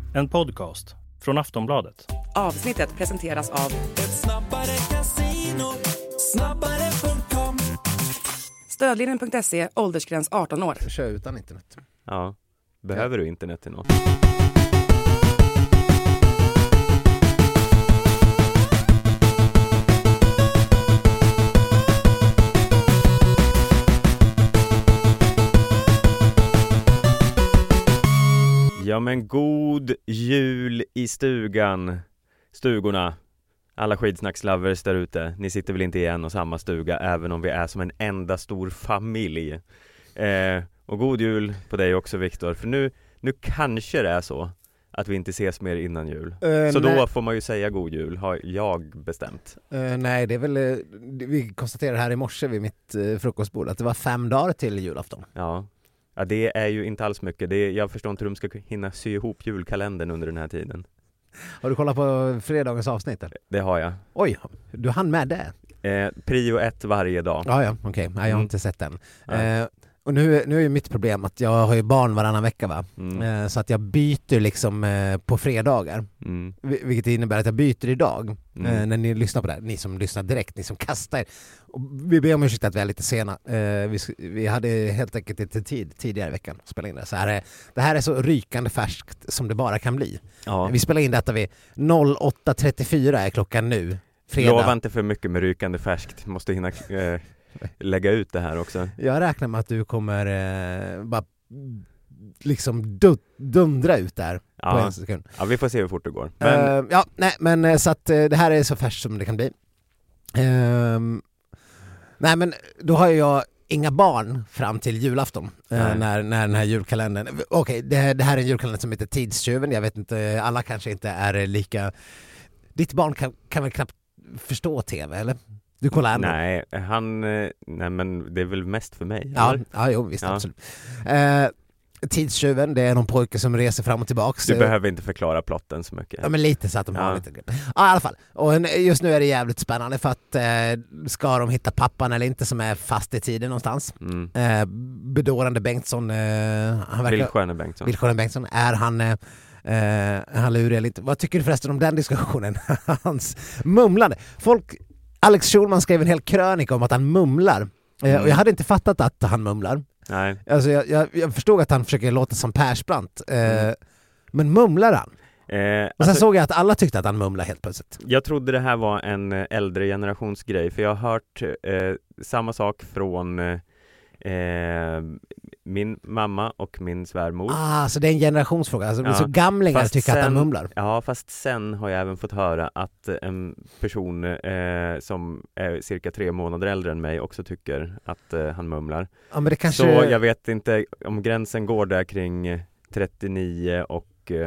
En podcast från Aftonbladet. Avsnittet presenteras av Ett snabbare casino, snabbare.com. Stödlinjen.se, åldersgräns 18 år. Kör utan internet. Ja, behöver du internet till något? Ja, men god jul i stugorna. Alla skitsnackslovers där ute. Ni sitter väl inte i en och samma stuga, även om vi är som en enda stor familj. Och god jul på dig också, Viktor. För nu kanske det är så att vi inte ses mer innan jul. Så nej. Då får man ju säga god jul, har jag bestämt. Nej, det är väl... vi konstaterade här i morse vid mitt frukostbord att det var 5 dagar till julafton. Ja, det är ju inte alls mycket. Jag förstår inte hur de ska hinna sy ihop julkalendern under den här tiden. Har du kollat på fredagens avsnitt? Eller? Det har jag. Oj, du hann med det? Prio 1 varje dag. Ja, okej. Nej, jag har inte sett den. Och nu är ju mitt problem att jag har ju barn varannan vecka, va? Så att jag byter liksom på fredagar. Vilket innebär att jag byter idag. När ni lyssnar på det här. Ni som lyssnar direkt, ni som kastar. Och vi ber om ursäkt att vi är lite sena. Vi hade helt enkelt inte tid tidigare i veckan att spela in det. Så det här är så rykande färskt som det bara kan bli. Ja. Vi spelar in detta vid 08.34 är klockan nu. Fredag. Lova inte för mycket med rykande färskt. Måste hinna lägga ut det här också. Jag räknar med att du kommer bara liksom dundra ut där på en sekund. Ja, vi får se hur fort det går. Men så att det här är så färskt som det kan bli. Nej, men då har jag inga barn fram till julafton när den här julkalendern... Okej, det här är en julkalender som heter Tidstjuven. Jag vet inte, alla kanske inte är lika... Ditt barn kan väl knappt förstå tv, eller? Du kollar ändå? Nej, men det är väl mest för mig. Ja, visst, absolut. Tidstjuven, det är någon pojke som reser fram och tillbaks. Du behöver inte förklara plotten så mycket. Ja, men lite så att de har lite... Ja, i alla fall. Och just nu är det jävligt spännande för att ska de hitta pappan eller inte som är fast i tiden någonstans. Bedårande Bengtsson... Billstjärne Bengtsson. Är han lurig eller inte? Vad tycker du förresten om den diskussionen? Hans mumlande. Alex Schulman skrev en hel krönika om att han mumlar. Och jag hade inte fattat att han mumlar. Nej. Alltså jag förstod att han försöker låta som Persbrandt. Men mumlar han? Och sen såg jag att alla tyckte att han mumlar helt plötsligt. Jag trodde det här var en äldre generationsgrej. För jag har hört samma sak från min mamma och min svärmor. Så det är en generationsfråga. Alltså, så gamlingar tycker att han mumlar. Ja, fast sen har jag även fått höra att en person som är cirka 3 månader äldre än mig också tycker att han mumlar. Ja, men det kanske... Så jag vet inte om gränsen går där kring 39 och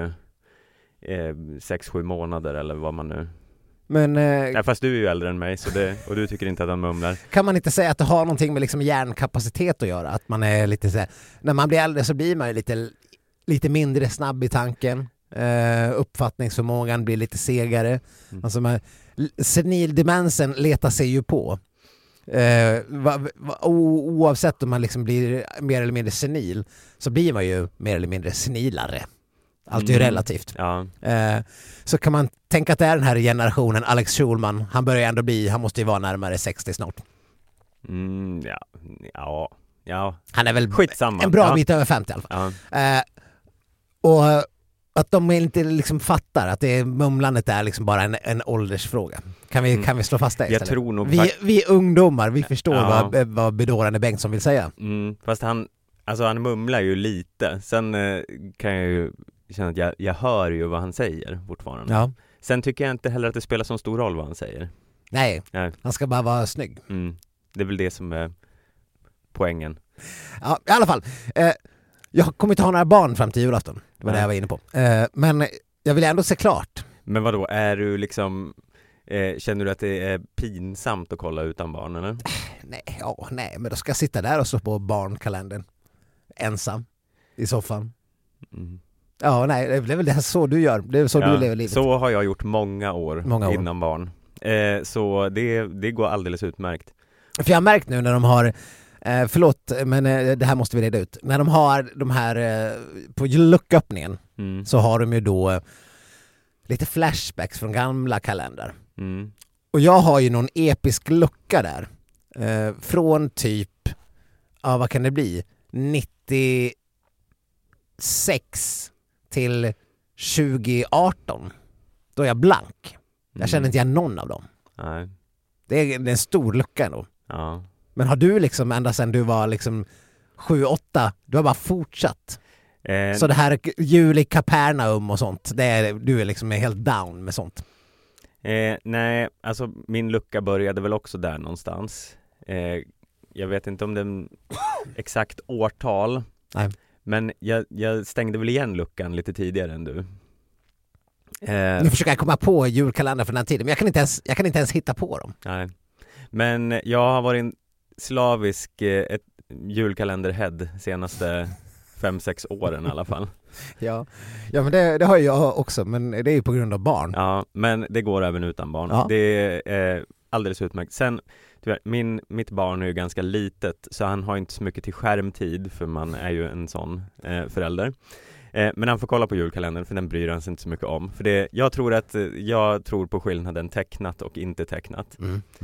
6-7 månader eller vad man nu... Men, fast du är ju äldre än mig och du tycker inte att han mumlar. Kan man inte säga att det har någonting med liksom hjärnkapacitet att göra? Att man är lite så här, när man blir äldre så blir man ju lite mindre snabb i tanken. Uppfattningsförmågan blir lite segare. Alltså senildemensen letar sig ju på. Oavsett om man liksom blir mer eller mindre senil så blir man ju mer eller mindre senilare. Allt är ju relativt. Ja. Så kan man tänka att det är den här generationen Alex Schulman. Han börjar ändå han måste ju vara närmare 60 snart. Ja. Han är väl skitsamma. En bra bit över 50 i alla fall. Och att de inte liksom fattar att det mumlandet är liksom bara en åldersfråga. Kan vi slå fast det istället? Jag tror nog vi ungdomar, vi förstår vad bedårande Bengtsson vill säga. Fast han mumlar ju lite. Sen kan jag ju känna att jag hör ju vad han säger fortfarande. Ja. Sen tycker jag inte heller att det spelar så stor roll vad han säger. Nej. Han ska bara vara snygg. Det är väl det som är poängen. Ja, i alla fall. Jag kommer inte ha några barn fram till julafton. Det var det jag var inne på. Men jag vill ändå se klart. Men vadå, är du liksom... känner du att det är pinsamt att kolla utan barn, eller? Nej, men då ska jag sitta där och slå på barnkalendern. Ensam. I soffan. Ja, nej, det är väl det så du gör. Det är så du lever livet. Så har jag gjort många år innan barn. Så det går alldeles utmärkt. För jag har märkt nu när de har Förlåt, men det här måste vi reda ut. När de har de här på lucköppningen så har de ju då lite flashbacks från gamla kalendrar. Och jag har ju någon episk lucka där. Från typ, vad kan det bli? 96 till 2018. Då är jag blank. Jag känner inte igen någon av dem. Nej. Det är en stor lucka ändå. Ja. Men har du liksom ända sedan du var liksom 7-8, du har bara fortsatt? Så det här jul i Kapernaum och sånt, du är liksom helt down med sånt? Nej, alltså min lucka började väl också där någonstans. Jag vet inte om det är exakt årtal. Nej. Men jag stängde väl igen luckan lite tidigare än du. Nu försöker jag komma på julkalendrar från den tiden, men jag kan inte ens hitta på dem. Nej. Men jag har varit en slavisk julkalenderhead senaste 5-6 åren i alla fall. Ja, men det har jag också, men det är ju på grund av barn. Ja, men det går även utan barn. Ja. Det är alldeles utmärkt. Sen, tyvärr, mitt barn är ju ganska litet, så han har inte så mycket till skärmtid, för man är ju en sån förälder. Men han får kolla på julkalendern, för den bryr han sig inte så mycket om. För jag tror på skillnaden tecknat och inte tecknat.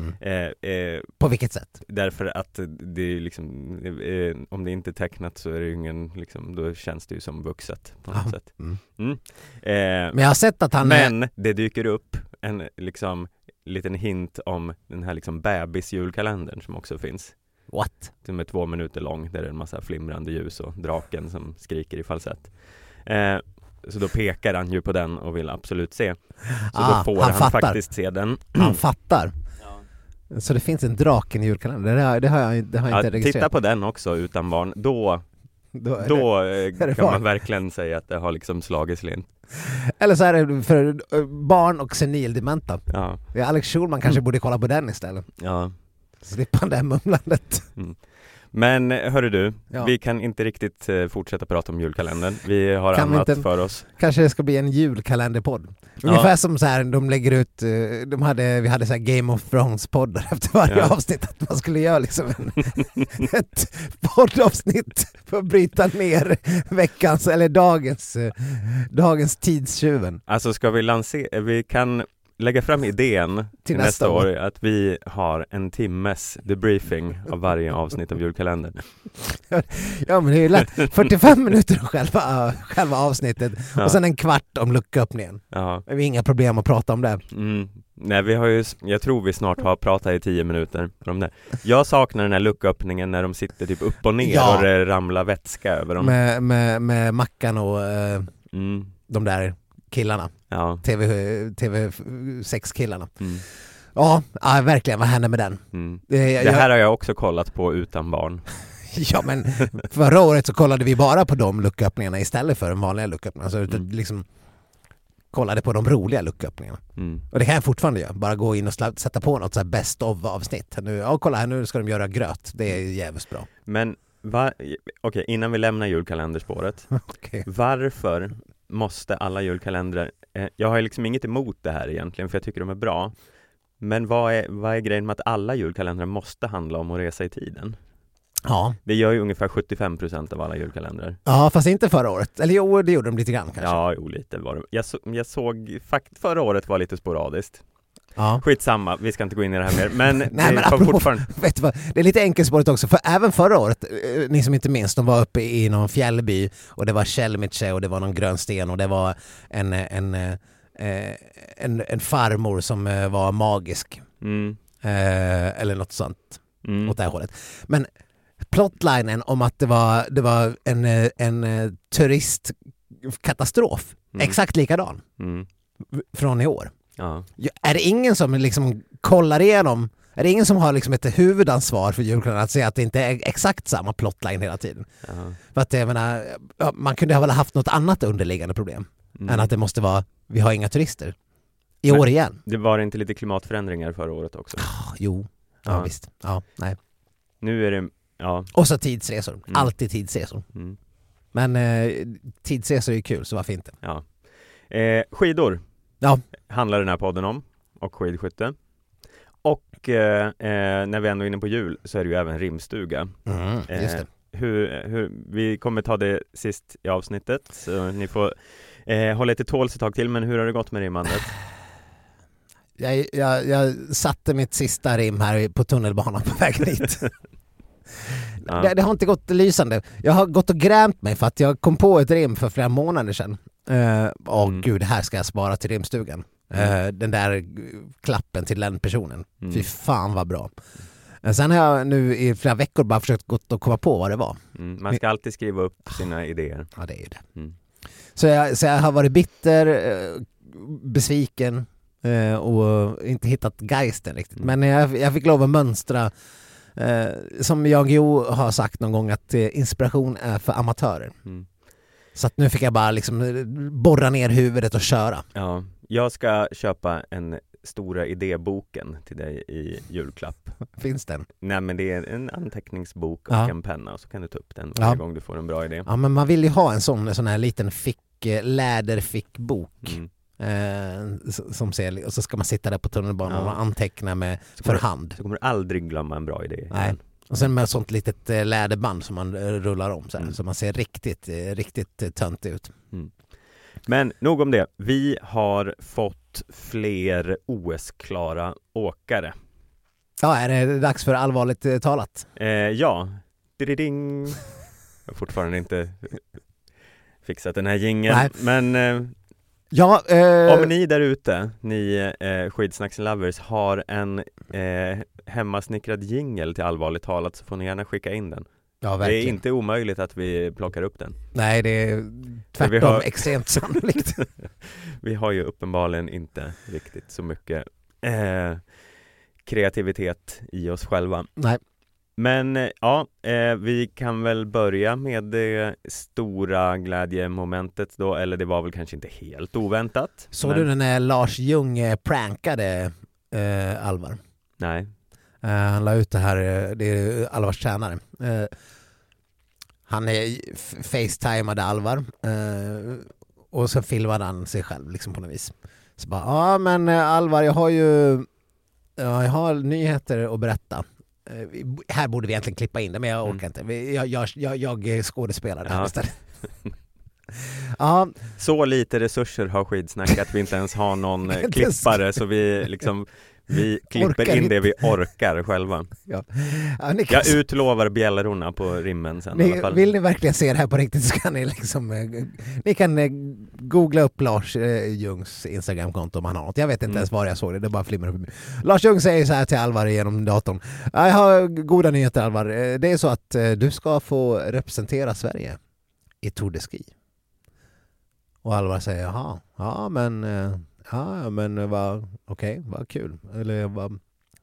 På vilket sätt? Därför att det är liksom, om det inte är tecknat så är det ju ingen, liksom, då känns det ju som vuxet på något sätt. Men jag har sett att det dyker upp en liksom liten hint om den här liksom bebis-julkalendern som också finns. What? Som är 2 minuter lång, där det är en massa flimrande ljus och draken som skriker i falsett. Så då pekar han ju på den och vill absolut se. Så då får han faktiskt se den. Han fattar. Ja. Så det finns en draken i julkalendern. Det har jag inte registrerat. Titta på den också utan barn. Då kan man verkligen säga att det har liksom slagit slint. Eller så är det för barn och senildementa. Ja. Alex Schulman kanske borde kolla på den istället. Ja. Slippa det här mumlandet. Men hörru du, vi kan inte riktigt fortsätta prata om julkalendern. Vi har annat för oss. Kanske det ska bli en julkalenderpodd. Ungefär som så här, de lägger ut, vi hade så här Game of Thrones-poddar efter varje avsnitt, att man skulle göra liksom ett poddavsnitt för att bryta ner veckans eller dagens tidstjuven. Alltså ska vi kan lägga fram idén till nästa år att vi har en timmes debriefing av varje avsnitt av julkalendern. Ja, men det är ju lätt. 45 minuter själva avsnittet och sen en kvart om lucköppningen. Ja. Det är inga problem att prata om det. Nej, jag tror vi snart har pratat i 10 minuter om det. Jag saknar den här lucköppningen när de sitter typ upp och ner och det ramlar vätska över dem. Med Mackan och de där killarna. Ja. TV6-killarna. Ja, verkligen. Vad händer med den? Det här har jag också kollat på utan barn. Ja, men förra året så kollade vi bara på de lucköppningarna istället för de vanliga lucköppningarna. Så liksom kollade på de roliga lucköppningarna. Och det kan jag fortfarande göra. Bara gå in och sätta på något så här best of avsnitt. Kolla här, nu ska de göra gröt. Det är jävligt bra. Men okej, innan vi lämnar julkalenderspåret. Varför måste alla julkalendrar, jag har liksom inget emot det här egentligen, för jag tycker de är bra, men vad är grejen med att alla julkalendrar måste handla om att resa i tiden? Ja. Det gör ju ungefär 75% av alla julkalendrar. Ja, fast inte förra året. Eller jo, det gjorde de lite grann kanske. Ja, lite var det. Jag såg förra året var lite sporadiskt. Ja. Skitsamma, vi ska inte gå in i det här mer. Men, nej, men fortfarande... vet du vad, det är lite enkelspåret också. För även förra året, ni som inte minns, de var uppe i någon fjällby och det var Kälmitche och det var någon grön sten och det var en farmor som var magisk. Eller något sånt åt det här hållet. Men plotlinen om att det var en turistkatastrof exakt likadan från i år. Ja. Är det ingen som liksom kollar igenom? Är det ingen som har liksom ett huvudansvar för julkalendern att säga att det inte är exakt samma plotline hela tiden? För att jag menar, man kunde ha väl haft något annat underliggande problem än att det måste vara, vi har inga turister i år igen. Det var inte lite klimatförändringar förra året också? Jo, ja visst. Ja, nej. Nu är det, och så tidsresor, alltid tidsresor. Men tidsresor är ju kul, så varför inte? Ja. Skidor handlar den här podden om, och skidskytte. Och när vi ändå är inne på jul så är det ju även rimstuga. Just det. Hur, vi kommer ta det sist i avsnittet, så ni får hålla lite tåls ett tag till, men hur har det gått med rimmandet? Jag satte mitt sista rim här på tunnelbanan på vägen hit. Ja. Det har inte gått lysande. Jag har gått och grämt mig för att jag kom på ett rim för flera månader sedan. Gud, det här ska jag spara till rimstugan. Den där klappen till den personen. Fy fan vad bra. Sen har jag nu i flera veckor bara försökt gå och komma på vad det var. Man ska alltid skriva upp sina idéer. Ja, det är ju det. Så jag har varit bitter, besviken och inte hittat geisten riktigt. Men jag fick lov att mönstra. Som jag har sagt någon gång att inspiration är för amatörer. Så att nu fick jag bara liksom borra ner huvudet och köra. Ja, jag ska köpa en stora idéboken till dig i julklapp. Finns den? Nej, men det är en anteckningsbok och en penna, och så kan du ta upp den varje gång du får en bra idé. Ja, men man vill ju ha en sån här liten läderfickbok. Som ser, och så ska man sitta där på tunnelbanan och anteckna med för hand. Så kommer du aldrig glömma en bra idé. Nej. Och sen med ett sånt litet läderband som man rullar om så man ser riktigt tönt ut. Men nog om det. Vi har fått fler OS-klara åkare. Ja, är det dags för allvarligt talat? Ja. Ding. Jag har fortfarande inte fixat den här jingeln. Men ja, om ni där ute, ni skidsnackslovers, har en hemmasnickrad jingel till allvarligt talat, så får ni gärna skicka in den. Ja, det är inte omöjligt att vi plockar upp den. Nej, det är tvärtom extremt sannolikt. Vi har ju uppenbarligen inte riktigt så mycket kreativitet i oss själva. Nej. Men ja, vi kan väl börja med det stora glädjemomentet då, eller det var väl kanske inte helt oväntat. Såg du när Lars Ljung prankade Alvar? Nej. Han la ut det här, det är Alvars tränare. Han facetimade Alvar och så filmade han sig själv liksom på något vis. Så bara, men Alvar, jag har nyheter att berätta. Här borde vi egentligen klippa in det, men jag orkar inte. Jag skådespelar det här istället. Ja. Så lite resurser har Skidsnack att vi inte ens har någon klippare, så vi klipper in det vi orkar själva. Jag utlovar bjällrorna på rimmen sen i alla fall. Vill ni verkligen se det här på riktigt, så kan ni kan googla upp Lars Ljungs Instagramkonto om han har något. Jag vet inte ens var jag såg det, det bara flimrar upp. Lars Ljung säger så här till Alvar genom datorn: jag har goda nyheter, Alvar. Det är så att du ska få representera Sverige i Tour de Ski. Och Alvar säger, ja men vad okej, vad kul. Eller vad,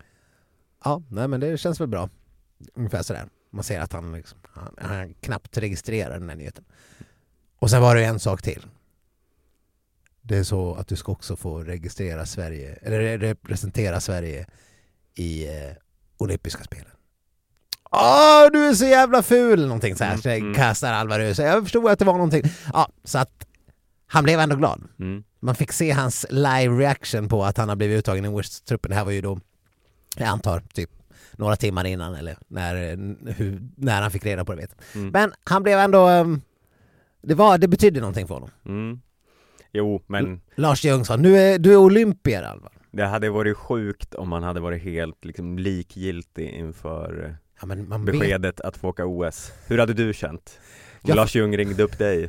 nej men det känns väl bra. Ungefär sådär. Man ser att han knappt registrerar den här nyheten. Och sen var det en sak till. Det är så att du ska också få registrera Sverige, eller representera Sverige i olympiska spelen. Du är så jävla ful, någonting så här. Så kastar Alvar ut. Jag förstod att det var någonting. Så att han blev ändå glad. Man fick se hans live reaction på att han har blivit uttagen i OS-truppen. Det här var ju då, jag antar, typ några timmar innan, eller när han fick reda på det, vet. Men han blev ändå, det betydde någonting för honom. Jo, men Lars Ljung sa, du är olympier, Alvar. Det hade varit sjukt om man hade varit helt liksom likgiltig inför beskedet att få åka OS. Hur hade du känt? Lars Ljung ringde upp dig.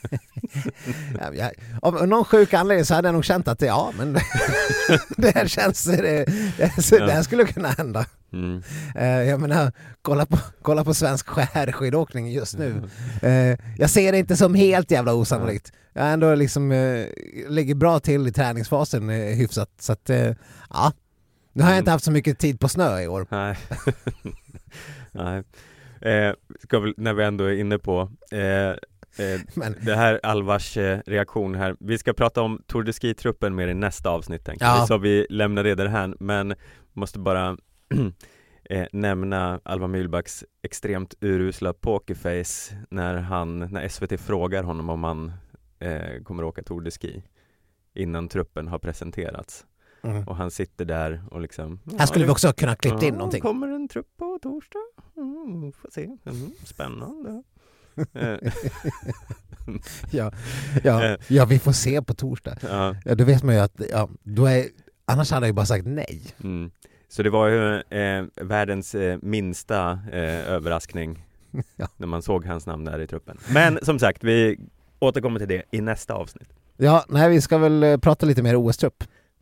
Av någon sjuk anledning så hade jag nog känt att det här känns det här skulle kunna hända. Jag menar, kolla på svensk skärskidåkning just nu. Jag ser det inte som helt jävla osannolikt. Jag ändå liksom ligger bra till i träningsfasen hyfsat, så att nu har jag inte haft så mycket tid på snö i år. Nej. När vi ändå är inne på det här Alvars reaktion här. Vi ska prata om Tour de Ski-truppen mer i nästa avsnitt. Så vi lämnar det där här, men måste bara nämna Alvar Mühlbacks extremt urusla pokerface när SVT frågar honom om han kommer åka Tour de Ski innan truppen har presenterats. Och han sitter där och liksom... Här skulle vi också kunna klippt in någonting. Kommer en trupp på torsdag? Får se. Spännande. Ja, vi får se på torsdag. Ja, då vet man ju att annars hade jag ju bara sagt nej. Så det var ju världens minsta överraskning när man såg hans namn där i truppen. Men som sagt, vi återkommer till det i nästa avsnitt. Ja, nej, vi ska väl prata lite mer OS-trupp.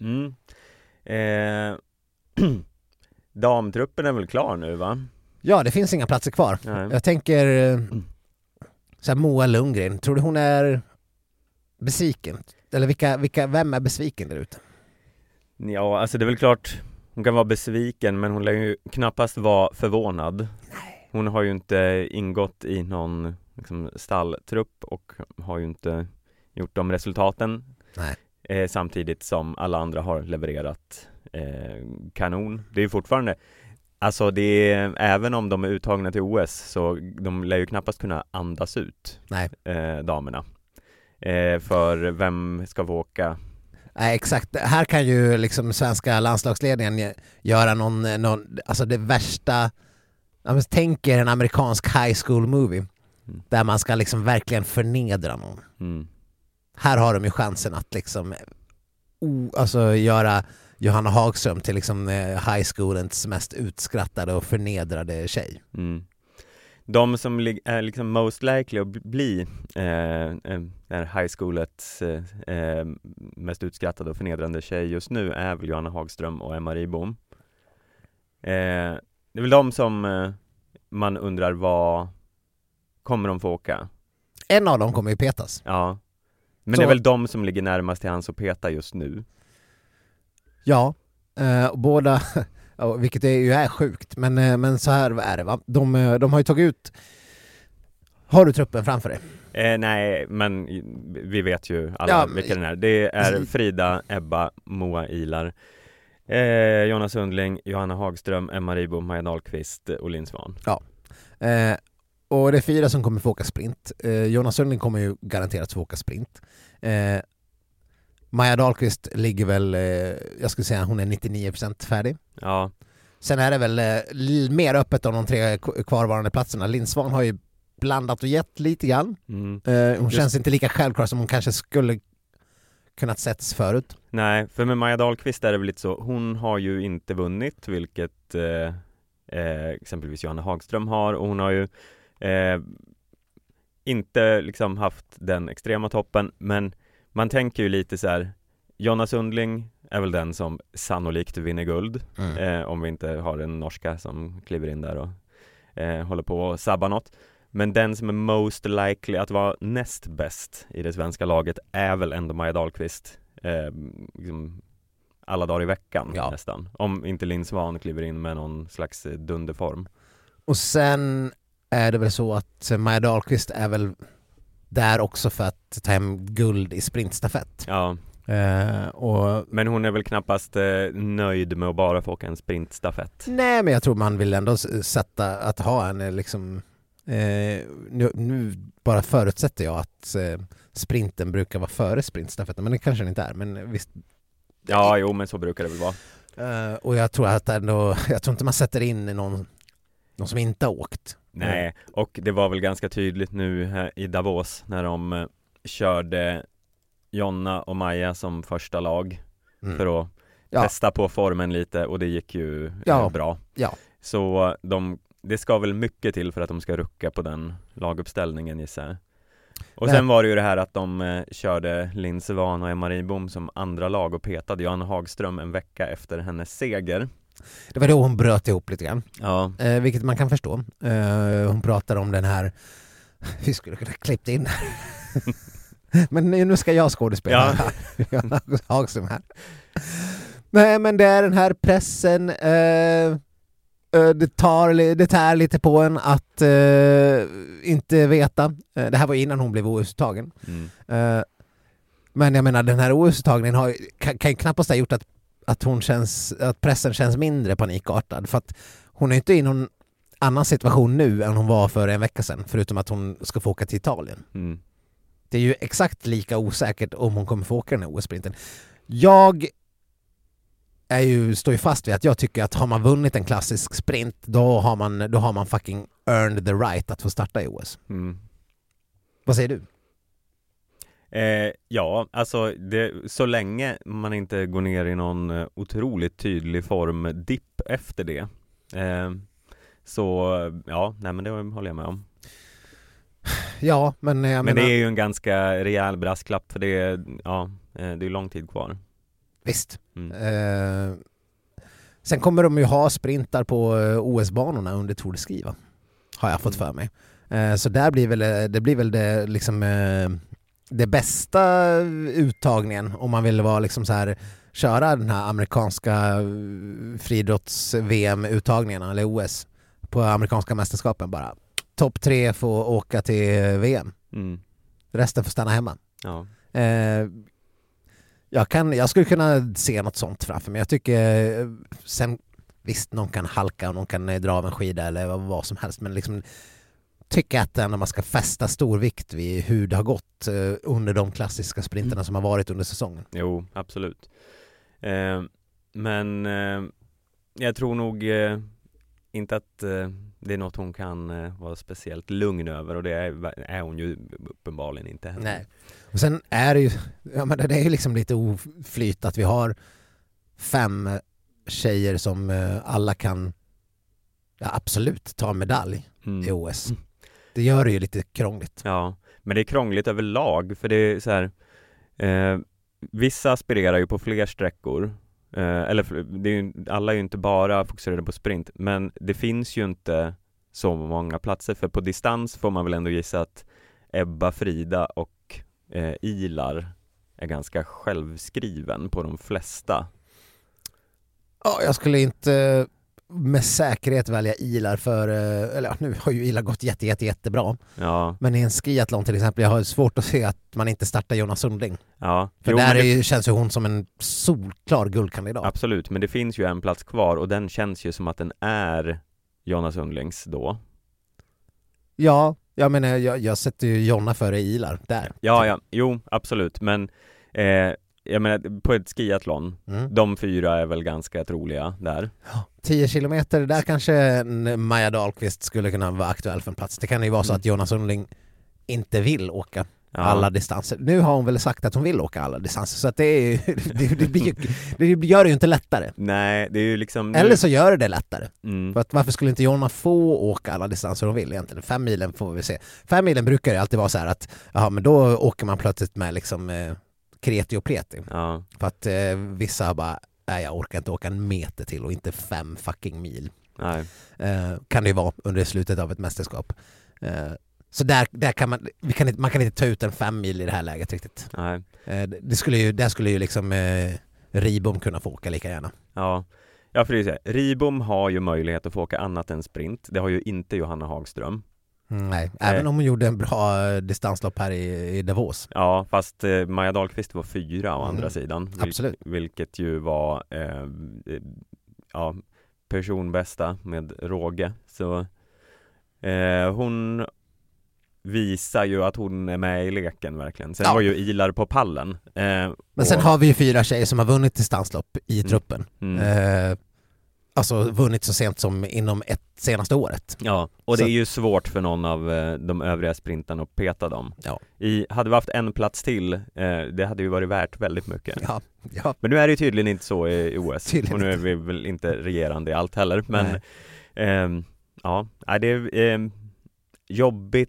Damtruppen är väl klar nu, va? Ja, det finns inga platser kvar. Nej. Jag tänker så här, Moa Lundgren, tror du hon är besviken? Eller vem är besviken där ute? Ja, alltså det är väl klart hon kan vara besviken, men hon lär ju knappast vara förvånad. Nej. Hon har ju inte ingått i någon liksom, stalltrupp och har ju inte gjort de resultaten. Nej. Samtidigt som alla andra har levererat kanon. Det är ju fortfarande, alltså det är, även om de är uttagna till OS så de lär ju knappast kunna andas ut. Nej. Damerna. För vem ska få åka? Nej, exakt. Här kan ju liksom svenska landslagsledningen göra någon alltså det värsta, jag tänker en amerikansk high school movie där man ska liksom verkligen förnedra någon. Här har de ju chansen att liksom alltså göra Johanna Hagström till liksom high schoolens mest utskrattade och förnedrade tjej. De som är liksom most likely att bli high schoolets mest utskrattade och förnedrande tjej just nu är väl Johanna Hagström och Emma Ribom. Det är väl de som man undrar vad kommer de få åka? En av dem kommer ju petas. Ja. Men det är väl de som ligger närmast till hans att peta just nu? Ja, båda, vilket är sjukt, men så här är det, va? De har ju tagit ut. Har du truppen framför dig? Nej, men vi vet ju alla vilka den är. Det är Frida, Ebba, Moa Ilar, Jonas Sundling, Johanna Hagström, Emma Ribom, Maja Dahlqvist och Linn Svan. Ja. Och det är 4 som kommer få åka sprint. Jonas Sundling kommer ju garanterat få åka sprint. Maja Dahlqvist ligger väl, jag skulle säga hon är 99% färdig. Ja. Sen är det väl mer öppet om de 3 kvarvarande platserna. Linn Svan har ju blandat och gett lite grann. Hon känns inte lika självklar som hon kanske skulle kunnat setts förut. Nej, för med Maja Dahlqvist är det väl lite så. Hon har ju inte vunnit, vilket exempelvis Johanna Hagström har. Och hon har ju inte liksom haft den extrema toppen. Men man tänker ju lite så här, Jonas Sundling är väl den som sannolikt vinner guld. Om vi inte har en norska som kliver in där och håller på att sabba något. Men den som är most likely att vara näst bäst i det svenska laget är väl ändå Maja Dahlqvist. Liksom alla dagar i veckan nästan. Om inte Linn Svan kliver in med någon slags dunderform. Och sen är det väl så att Maja Dahlqvist är väl där också för att ta hem guld i sprintstafett. Ja. Men hon är väl knappast nöjd med att bara få åka en sprintstafett. Nej, men jag tror man vill ändå sätta att ha en liksom nu bara förutsätter jag att sprinten brukar vara före sprintstafetten, men det kanske den inte är, men visst. Ja, jo, men så brukar det väl vara. Och jag tror att jag tror inte man sätter in någon som inte har åkt. Nej, och det var väl ganska tydligt nu här i Davos när de körde Jonna och Maja som första lag för att testa på formen lite, och det gick ju bra. Ja. Så det ska väl mycket till för att de ska rucka på den laguppställningen, gissar jag. Och sen var det ju det här att de körde Linn Svan och Emma Ribom som andra lag och petade Johanna Hagström en vecka efter hennes seger. Det var då hon bröt ihop lite grann. Ja. Vilket man kan förstå. Hon pratar om den här, vi skulle kunna klippt in men nu ska jag skådespela Johanna Hagström här. Nej, men det är den här pressen, det tär lite på en att inte veta. Det här var innan hon blev OS-uttagen. Men jag menar, den här OS-uttagningen kan ju knappast ha gjort att pressen känns mindre panikartad, för att hon är inte i någon annan situation nu än hon var för en vecka sedan, förutom att hon ska få åka till Italien. Det är ju exakt lika osäkert om hon kommer få åka den här OS-sprinten. Jag står ju fast vid att jag tycker att har man vunnit en klassisk sprint, då har man fucking earned the right att få starta i OS. Vad säger du? Ja, alltså så länge man inte går ner i någon otroligt tydlig formdipp efter det. Så ja, nej, men det håller jag med om. Ja, men jag men menar... det är ju en ganska rejäl brasklapp, för det är lång tid kvar. Visst. Sen kommer de ju ha sprintar på OS-banorna under Tour de Ski, har jag fått för mig. Så där blir väl det liksom det bästa uttagningen om man vill vara liksom så här, köra den här amerikanska friidrotts-VM-uttagningarna eller OS på amerikanska mästerskapen. Bara topp 3 får åka till VM. Resten får stanna hemma. Ja. Jag skulle kunna se något sånt framför mig. Jag tycker sen visst, någon kan halka och någon kan dra av en skida eller vad som helst, men liksom tycker att när man ska fästa stor vikt vid hur det har gått under de klassiska sprinterna som har varit under säsongen. Jo, absolut. Men jag tror nog inte att det är något hon kan vara speciellt lugn över, och det är hon ju uppenbarligen inte heller. Nej. Och sen är det ju, men det är ju liksom lite oflyt att vi har 5 tjejer som alla kan absolut ta en medalj i OS. Det gör det ju lite krångligt. Ja, men det är krångligt överlag, för det är så här, vissa aspirerar ju på fler sträckor. Alla är ju inte bara fokuserade på sprint, men det finns ju inte så många platser, för på distans får man väl ändå gissa att Ebba, Frida och Ilar är ganska självskriven på de flesta. Ja, jag skulle inte med säkerhet välja Ilar för, eller nu har ju Ilar gått jättebra. Ja. Men i en skiathlon till exempel, jag har svårt att se att man inte startar Jonas Sundling. Ja. För känns ju hon som en solklar guldkandidat. Absolut, men det finns ju en plats kvar och den känns ju som att den är Jonas Sundlings då. Ja, jag menar jag sätter ju Jonna före Ilar där. Ja, jo, absolut, men jag menar på ett skiathlon, de 4 är väl ganska troliga där. 10 kilometer, där kanske Maja Dahlqvist skulle kunna vara aktuell för en plats. Det kan ju vara så att Jonas Sundling inte vill åka alla distanser. Nu har hon väl sagt att hon vill åka alla distanser, så att det gör det ju inte lättare. Nej, det är ju liksom... Eller så gör det lättare. För att varför skulle inte Jonna få åka alla distanser hon vill egentligen? 5 milen får vi se. 5 milen brukar ju alltid vara så här att men då åker man plötsligt med liksom kreti och pleti. Ja. För att vissa bara, jag orkar inte åka en meter till och inte 5 fucking mil. Nej. Kan det ju vara under slutet av ett mästerskap. Så där kan man kan inte ta ut en 5 mil i det här läget riktigt. Nej. Där skulle ju liksom Ribom kunna få åka lika gärna. Ja, för det är så här, Ribom har ju möjlighet att få åka annat än sprint. Det har ju inte Johanna Hagström. Nej, även om hon gjorde en bra distanslopp här i Davos. Ja, fast Maja Dahlqvist var 4 å andra sidan. Absolut. Vilket ju var personbästa med råge. Så hon visar ju att hon är med i leken verkligen. Sen var ju Ilar på pallen. Men sen har vi ju 4 tjejer som har vunnit distanslopp i truppen. Alltså vunnit så sent som inom senaste året. Ja, och det är ju svårt för någon av de övriga sprintarna att peta dem. Ja. Hade vi haft en plats till, det hade ju varit värt väldigt mycket. Ja. Men nu är det ju tydligen inte så i OS. Tydligen och nu är vi väl inte regerande i allt heller. Men det är jobbigt.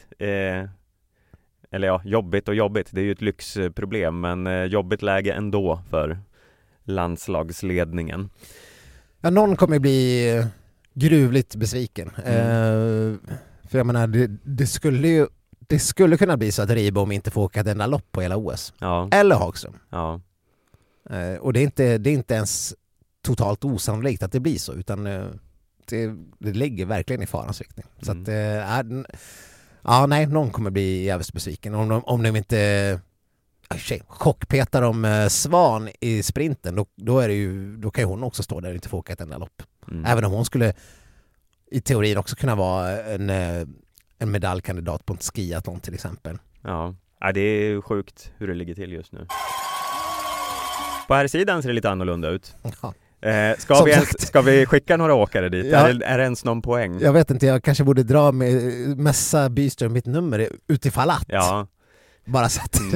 Jobbigt och jobbigt. Det är ju ett lyxproblem, men jobbigt läge ändå för landslagsledningen. Ja, någon kommer bli gruvligt besviken. För jag menar, det skulle kunna bli så att Ribom inte får åka ett enda lopp på hela OS. Ja. Eller Hagström. Ja. Och det är inte ens totalt osannolikt att det blir så, utan det ligger verkligen i farans riktning. Så att någon kommer bli jävligt besviken. Om de inte chockpetar om Svan i sprinten, då kan ju hon också stå där och inte få åka ett enda lopp. Även om hon skulle i teorin också kunna vara en medaljkandidat på en skiathlon till exempel. Ja, det är sjukt hur det ligger till just nu. På här sidan ser det lite annorlunda ut. Ja. Ska vi skicka några åkare dit? Ja. Är det ens någon poäng? Jag vet inte, jag kanske borde mässa Byström mitt nummer utifall att. Ja. Bara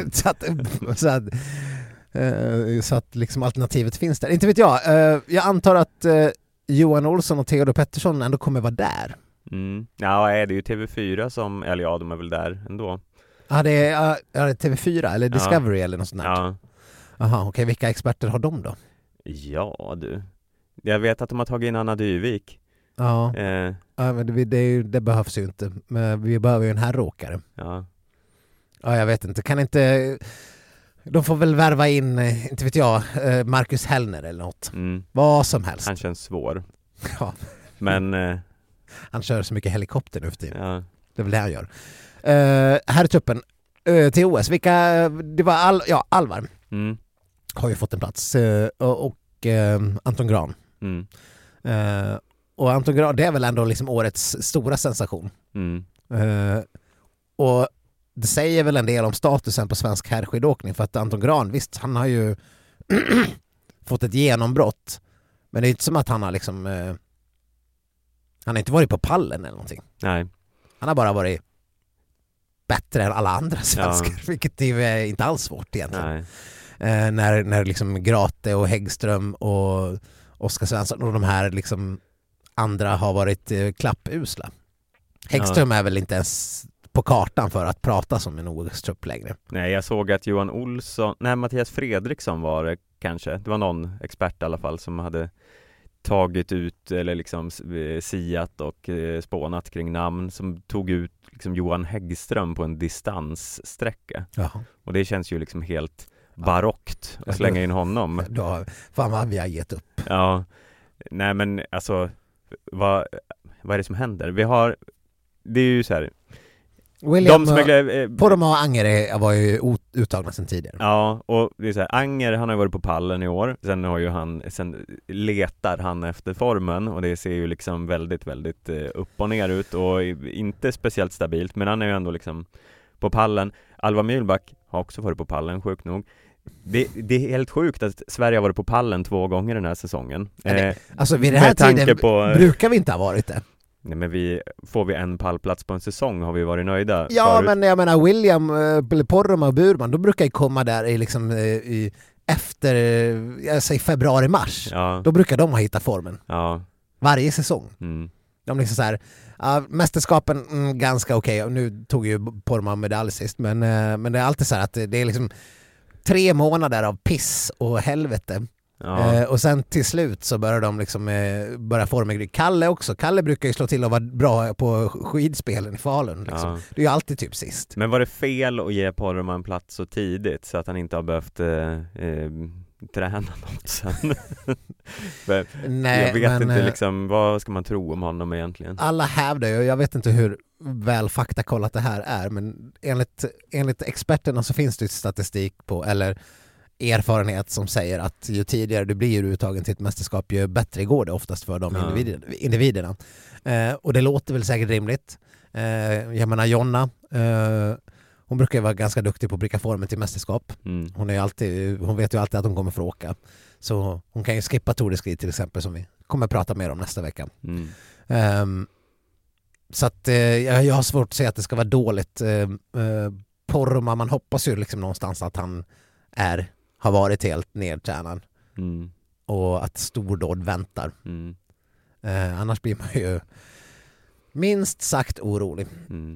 så att liksom alternativet finns där. Inte vet jag. Jag antar att Johan Olsson och Theodor Pettersson ändå kommer vara där. Ja, det är ju TV4 som, eller ja, de är väl där ändå. Ja, det är TV4 eller Discovery eller något sånt där. Ja. Jaha, okej. Vilka experter har de då? Ja, du. Jag vet att de har tagit in Anna Dyvik. Ja, men det behövs ju inte. Men vi behöver ju en herråkare. Ja. Ja, jag vet inte. Kan inte... De får väl värva in, inte vet jag, Marcus Hellner eller något. Vad som helst. Han känns svår. Ja. Men... Han kör så mycket helikopter nu för tiden. Ja. Det är väl det han gör. Här är tuppen till OS. Det var Alvar. Har ju fått en plats. Och Anton Gran. Och Anton Gran, det är väl ändå liksom årets stora sensation. Och det säger väl en del om statusen på svensk herrskidåkning, för att Anton Gran, visst, han har ju fått ett genombrott, men det är inte som att han har liksom han har inte varit på pallen eller någonting. Nej. Han har bara varit bättre än alla andra svenskar, vilket är inte alls svårt egentligen. Nej. När liksom Grate och Häggström och Oskar Svensson och de här liksom andra har varit klappusla. Häggström är väl inte ens på kartan för att prata som en OS-trupp längre. Nej, jag såg att Mattias Fredriksson var det kanske. Det var någon expert i alla fall som hade tagit ut eller liksom siat och spånat kring namn som tog ut liksom Johan Häggström på en distanssträcka. Jaha. Och det känns ju liksom helt barockt att slänga in honom. Fan vad vi har gett upp. Ja. Nej, men alltså vad är det som händer? Det är ju så här. William, Poromaa och Anger var ju uttagna sedan tidigare. Ja, och det är så här, Anger, han har ju varit på pallen i år. Sen letar han efter formen och det ser ju liksom väldigt, väldigt upp och ner ut och inte speciellt stabilt, men han är ju ändå liksom på pallen. Alva Mühlback har också varit på pallen, sjukt nog. Det är helt sjukt att Sverige har varit på pallen 2 gånger den här säsongen. Alltså vid den här tiden brukar vi inte ha varit det. Nej, men får vi en pallplats på en säsong har vi varit nöjda. Ja, förut. Men jag menar William, Poromaa och Burman, de brukar ju komma där efter i februari-mars. Ja. Då brukar de ha hittat formen. Ja. Varje säsong. De liksom så här, mästerskapen ganska okej. Och nu tog ju Poromaa medalj sist, men det är alltid så här att det är liksom 3 månader av piss och helvete. Ja. Och sen till slut så börjar de liksom börja forma. Kalle brukar ju slå till och vara bra på skidspelen i Falun liksom. Ja. Det är ju alltid typ sist. Men var det fel att ge Poromaa en plats så tidigt så att han inte har behövt träna något sen? Nej, jag vet inte liksom, vad ska man tro om honom egentligen? Alla hävdar ju, jag vet inte hur väl faktakollat det här är, men enligt experterna så finns det statistik på, eller erfarenhet som säger att ju tidigare du blir uttagen till ett mästerskap, ju bättre går det oftast för de individerna. Och det låter väl säkert rimligt. Jag menar Jonna, hon brukar vara ganska duktig på att bricka formen till mästerskap. Hon vet ju alltid att hon kommer få åka. Så hon kan ju skippa Tour de Ski till exempel, som vi kommer prata mer om nästa vecka. Så att jag har svårt att säga att det ska vara dåligt. Poromaa, man hoppas ju liksom någonstans att han har varit helt nedtränad och att stordåd väntar. Annars blir man ju minst sagt orolig.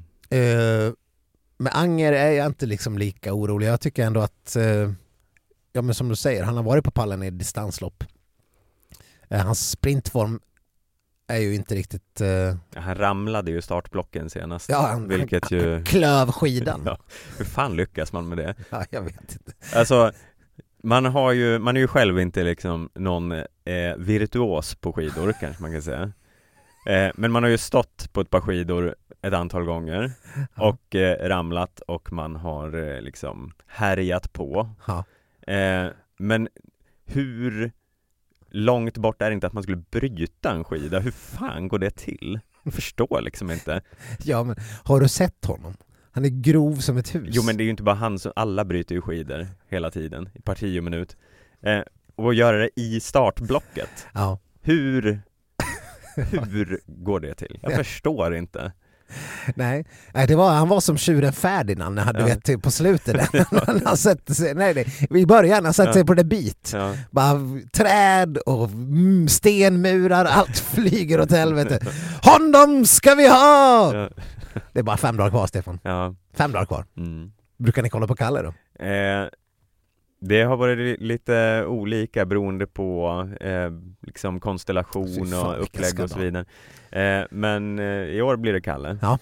Med Anger är jag inte liksom lika orolig. Jag tycker ändå att men som du säger, han har varit på pallen i distanslopp. Hans sprintform är ju inte riktigt... Han ramlade ju startblocken senast. Ja, han klöv skidan. Ja, hur fan lyckas man med det? Ja, jag vet inte. Alltså, man är ju själv inte liksom någon virtuos på skidor, kanske man kan säga. Men man har ju stått på ett par skidor ett antal gånger och ramlat, och man har liksom härjat på. Men hur långt bort är det inte att man skulle bryta en skida? Hur fan går det till? Jag förstår liksom inte. Ja, men har du sett honom? Han är grov som ett hus. Jo, men det är ju inte bara han, som alla bryter ju skidor hela tiden, i parti och minut. Och göra det i startblocket. Ja. Hur går det till? Jag förstår inte. Nej, han var som tjuren Ferdinand när du vet på slutet han sätter sig, i början han sätter sig på det bit. Ja. Bara träd och stenmurar, allt flyger åt helvete. Honom ska vi ha! Ja. Det är bara 5 dagar kvar, Stefan. Ja. 5 dagar kvar. Brukar ni kolla på Kalle då? Det har varit lite olika beroende på liksom konstellation och upplägg och så vidare. Men i år blir det Kalle. Ja.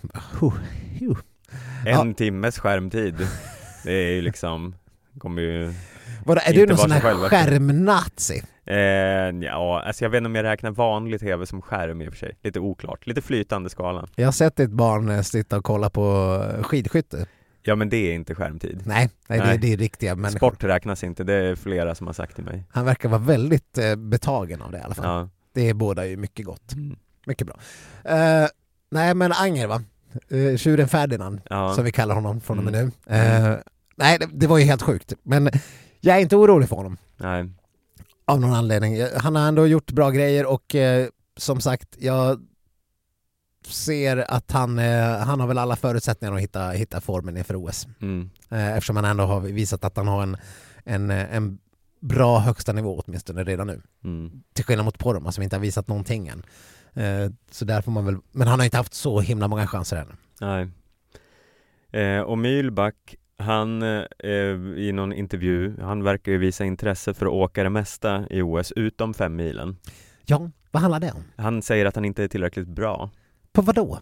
En timmes skärmtid. Det är ju liksom kommer ju är du någon sån här skärmnazi? Ja, alltså jag vet inte om jag räknar vanlig tv som skärm i och för sig. Lite oklart, lite flytande skala. Jag har sett ett barn sitta och kolla på skidskytte. Ja, men det är inte skärmtid. Nej. Det är riktiga människor. Sport räknas inte, det är flera som har sagt till mig. Han verkar vara väldigt betagen av det i alla fall. Ja. Det är båda ju mycket gott. Mycket bra. Nej, men Anger va? Tjuren Ferdinand, som vi kallar honom från och med nu. Nej, det var ju helt sjukt. Men jag är inte orolig för honom. Nej. Av någon anledning. Han har ändå gjort bra grejer och som sagt, jag ser att han har väl alla förutsättningar att hitta formen inför OS. Eftersom han ändå har visat att han har en bra högsta nivå åtminstone redan nu. Till skillnad mot Poromaa som inte har visat någonting än. Så där får man väl, men han har inte haft så himla många chanser än. Nej. Och Mühlbach, han i någon intervju, han verkar ju visa intresse för att åka det mesta i OS utom 5 milen. Ja, vad handlar det om? Han säger att han inte är tillräckligt bra. På vad då?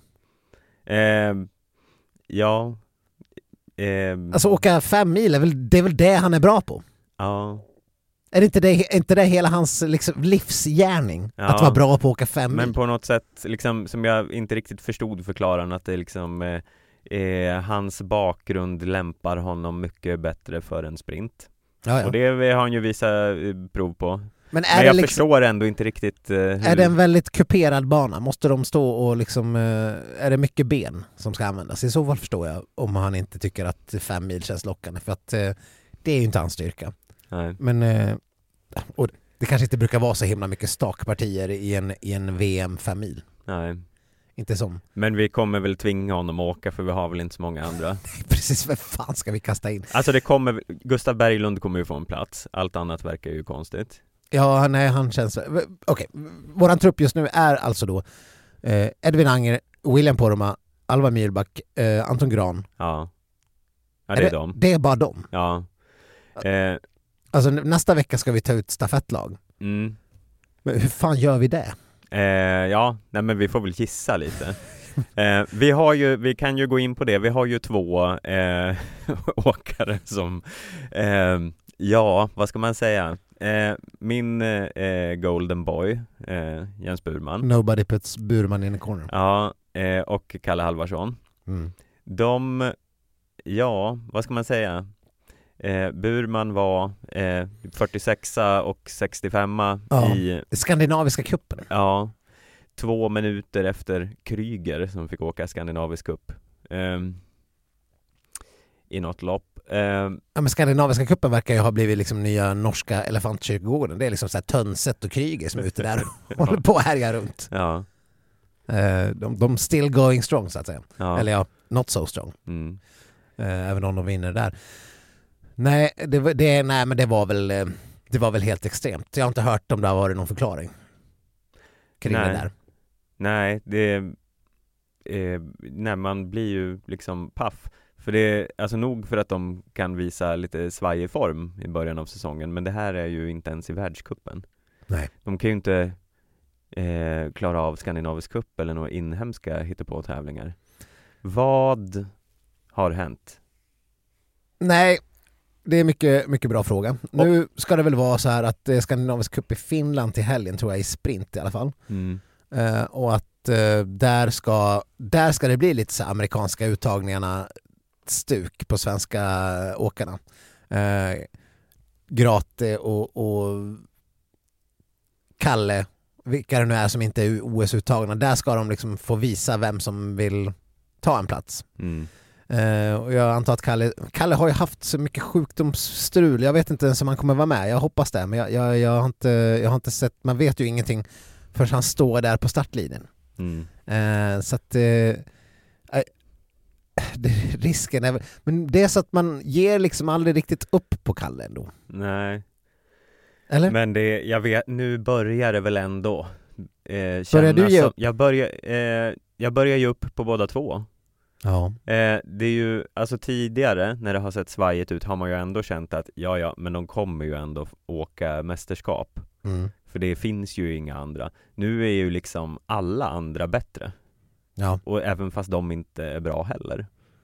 Alltså åka 5 mil det är väl det han är bra på? Ja. Är inte det hela hans liksom, livsgärning? Ja. Att vara bra på att åka 5 mil? Men på något sätt liksom, som jag inte riktigt förstod förklaran att det liksom hans bakgrund lämpar honom mycket bättre för en sprint. Ja. Och det har han ju visat prov på. Men jag liksom, förstår ändå inte riktigt hur... Är det en väldigt kuperad bana? Måste de stå och liksom... är det mycket ben som ska användas? I så fall förstår jag om han inte tycker att 5 mil känns lockande. För att det är ju inte hans styrka. Nej. Men och det kanske inte brukar vara så himla mycket stakpartier i en VM 5 mil. Nej. Inte som. Men vi kommer väl tvinga honom att åka för vi har väl inte så många andra. Precis, vad fan ska vi kasta in? Alltså Gustav Berglund kommer ju få en plats. Allt annat verkar ju konstigt. Ja, nej, han känns... Okej, våran trupp just nu är alltså då Edvin Anger, William Poromaa, Alva Mühlbach, Anton Gran. Ja, det är de. Det är bara dem? Ja. Alltså nästa vecka ska vi ta ut stafettlag. Men hur fan gör vi det? Men vi får väl gissa lite. Vi kan ju gå in på det. Vi har ju 2 åkare som vad ska man säga? Min golden boy Jens Burman. Nobody puts Burman in a corner. Ja, och Kalle Halvarsson. De, vad ska man säga? Burman var 46 och 65 i skandinaviska cupen. Ja, 2 minuter efter Kryger som fick åka skandinavisk cup i något lopp. Ja, men skandinaviska cupen verkar ju ha blivit liksom nya norska elefantkyrkogården. Det är liksom så här Tönset och Kryger som är ute där och håller på att härja runt. Ja. De still going strong så att säga. Ja. Eller not so strong. Även om de vinner där. Nej, men det var väl helt extremt. Jag har inte hört om det har varit någon förklaring kring det där. Nej, man blir ju liksom paff. För det är alltså nog för att de kan visa lite svajig form i början av säsongen, men det här är ju inte ens i världscupen. Nej. De kan ju inte klara av skandinavisk cup eller några inhemska hittepå-tävlingar. Vad har hänt? Nej, det är mycket, mycket bra fråga. Nu ska det väl vara så här att det är skandinavisk cup i Finland till helgen, tror jag, i sprint i alla fall. Och att där ska det bli lite så amerikanska uttagningarna stuk på svenska åkarna. Grate och Kalle, vilka det nu är som inte är OS-uttagna, där ska de liksom få visa vem som vill ta en plats. Och jag antar att Kalle har ju haft så mycket sjukdomsstrul. Jag vet inte ens om han kommer vara med. Jag hoppas det, men jag har inte sett, man vet ju ingenting förrän han står där på startlinjen. Så att risken är, men det är så att man ger liksom aldrig riktigt upp på Kalle ändå. Nej. Eller? Men jag vet, nu börjar det väl ändå. Börjar du ge upp? Jag börjar ge upp på båda två. Ja. Det är ju, alltså tidigare när det har sett svajigt ut har man ju ändå känt att ja, men de kommer ju ändå åka mästerskap. För det finns ju inga andra. Nu är ju liksom alla andra bättre. Ja. Och även fast de inte är bra heller.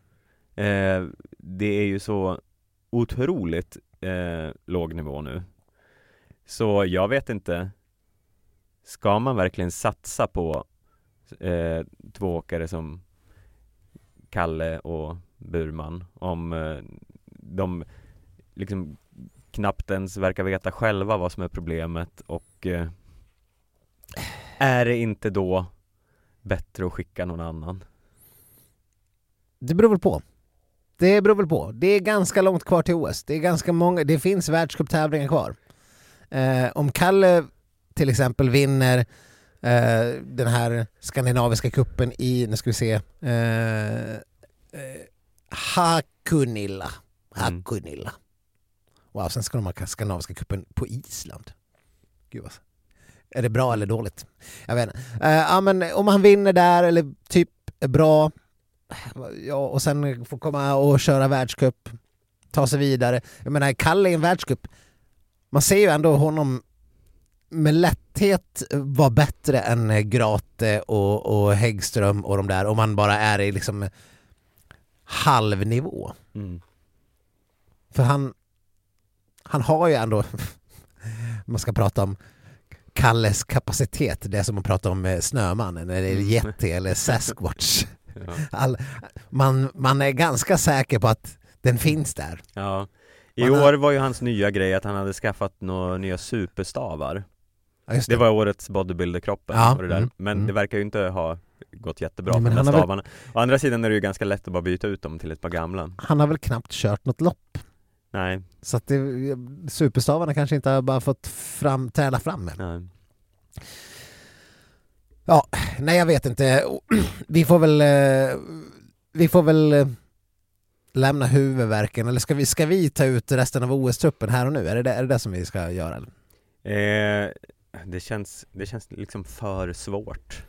Det är ju så otroligt låg nivå nu. Så jag vet inte, ska man verkligen satsa på två åkare som Kalle och Burman om de liksom knappt ens verkar veta själva vad som är problemet, och är det inte då bättre att skicka någon annan? Det beror väl på. Det är ganska långt kvar till OS. Det är ganska många, det finns världscuptävlingar kvar. Om Kalle till exempel vinner den här skandinaviska kuppen i, nu ska vi se, Hakunilla. Wow, sen ska de ha skandinaviska kuppen på Island. Gud vad. Är det bra eller dåligt? Jag vet inte. Ja, men om han vinner där eller typ är bra, ja, och sen får komma och köra världscup, ta sig vidare. Jag menar, Kalle i en världscup, man ser ju ändå honom med lätthet vara bättre än Grate och Häggström och de där, om man bara är i liksom halvnivå. För han har ju ändå, man ska prata om Kalles kapacitet, det är som att prata om Snömannen eller Yeti eller Sasquatch. Man är ganska säker på att den finns där. Ja. I år var ju hans nya grej att han hade skaffat några nya superstavar. Ja, det var årets bodybuilder-kroppen. Ja. Och det där. Men det verkar ju inte ha gått jättebra men för de han stavarna. Å andra sidan är det ju ganska lätt att bara byta ut dem till ett par gamla. Han har väl knappt kört något lopp. Nej. Så att superstavarna kanske inte har bara fått träna fram än. Nej. Ja, nej jag vet inte. Vi får väl lämna huvudvärken, eller ska vi ta ut resten av OS-truppen här och nu? Är det det som vi ska göra? Det känns liksom för svårt.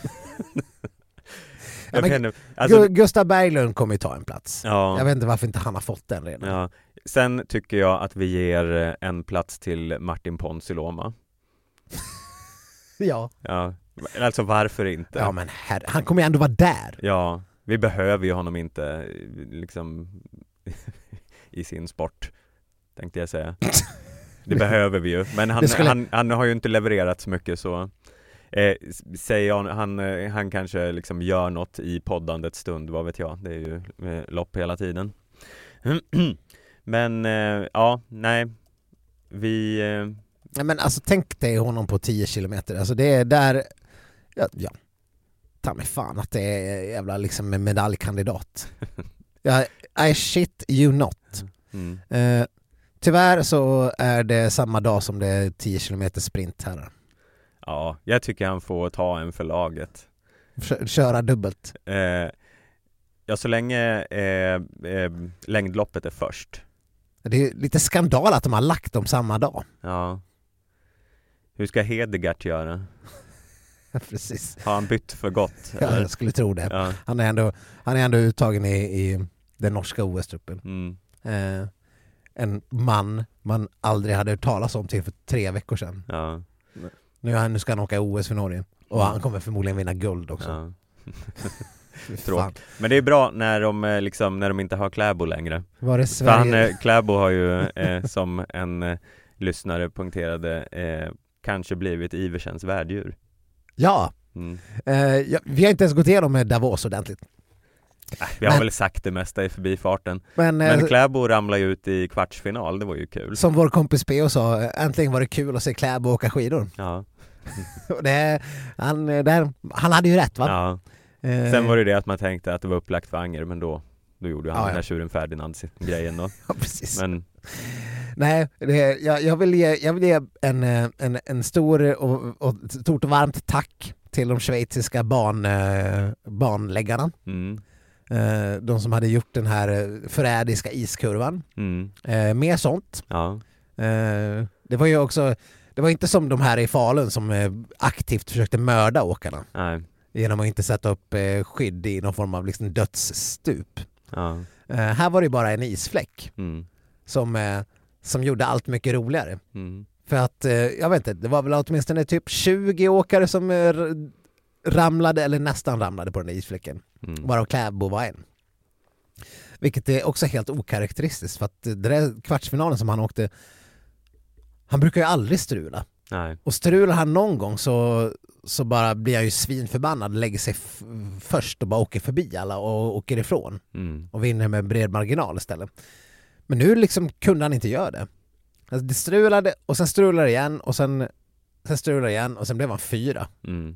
Gustav Berglund kommer ju ta en plats. Ja. Jag vet inte varför inte han har fått den redan. Ja. Sen tycker jag att vi ger en plats till Martin Ponsiluoma. Ja. Alltså varför inte? Ja, men han kommer ju ändå vara där. Ja, vi behöver ju honom inte liksom i sin sport, tänkte jag säga. Det behöver vi ju, men han har ju inte levererat så mycket, så säger han kanske liksom gör något i poddandets stund, vad vet jag. Det är ju lopp hela tiden. Men men alltså tänk dig honom på 10 kilometer. Alltså det är där, ja. Ta mig fan att det är jävla liksom en medaljkandidat. I shit you not. Tyvärr så är det samma dag som det är 10 kilometer sprint här. Ja, jag tycker han får ta en för laget. Köra dubbelt. Ja, så länge längdloppet är först. Det är lite skandal att de har lagt dem samma dag. Ja. Hur ska Hedegaard göra? Precis. Har han bytt för gott? Ja, jag skulle tro det. Ja. Han är ändå uttagen i den norska OS-truppen. En man aldrig hade hört talas om till för 3 veckor sedan. Ja. Nu ska han åka OS för Norge. Och han kommer förmodligen vinna guld också. Ja. Tråkigt. Men det är bra när de inte har Kläbo längre. Var det Sverige? Kläbo har ju som en lyssnare punkterade kanske blivit Iversens värddjur. Ja. Vi har inte ens gått igenom med Davos ordentligt. Vi har väl sagt det mesta i förbifarten. Men Kläbo ramlar ju ut i kvartsfinal, det var ju kul. Som vår kompis P.O. sa, äntligen var det kul att se Kläbo åka skidor. Ja. Han hade ju rätt, va? Ja. Sen var det att man tänkte att det var upplagt för Anger, men då då gjorde han den här tjuren Ferdinand-grejen då. Ja, precis. Men nej, jag vill ge en stor och stort och varmt tack till de schweiziska banläggarna. De som hade gjort den här förrädiska iskurvan. Mer sånt. Ja. Det var ju också, det var inte som de här i Falun som aktivt försökte mörda åkarna. Nej. Genom att inte sätta upp skydd i någon form av liksom dödsstup. Ja. Här var det bara en isfläck som gjorde allt mycket roligare. För att, jag vet inte, det var väl åtminstone typ 20 åkare som ramlade eller nästan ramlade på den där isfläcken. Varav Kläbo var en. Vilket är också helt okaraktäristiskt, för att det där kvartsfinalen som han åkte, han brukar ju aldrig strula. Nej. Och strular han någon gång så bara blir jag ju svinförbannad, lägger sig först och bara åker förbi alla och åker ifrån. Och vinner med bred marginal istället. Men nu liksom kunde han inte göra det. Alltså det strulade och sen strulade igen och sen strulade igen och sen blev han 4.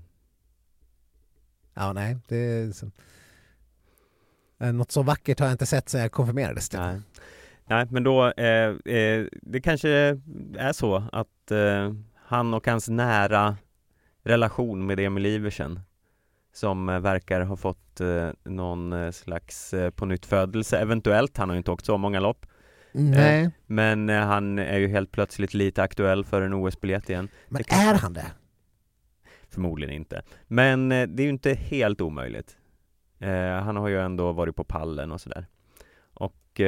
Ja, nej, det är så. Något så vackert har jag inte sett sedan jag konfirmerades till. Nej, men då det kanske är så att han och hans nära relation med Emil Iversen, som verkar ha fått någon slags på nytt födelse eventuellt. Han har ju inte åkt så många lopp. Nej. Men han är ju helt plötsligt lite aktuell för en OS-biljett igen. Men är han det? Förmodligen inte. Men det är ju inte helt omöjligt. Han har ju ändå varit på pallen och sådär. Och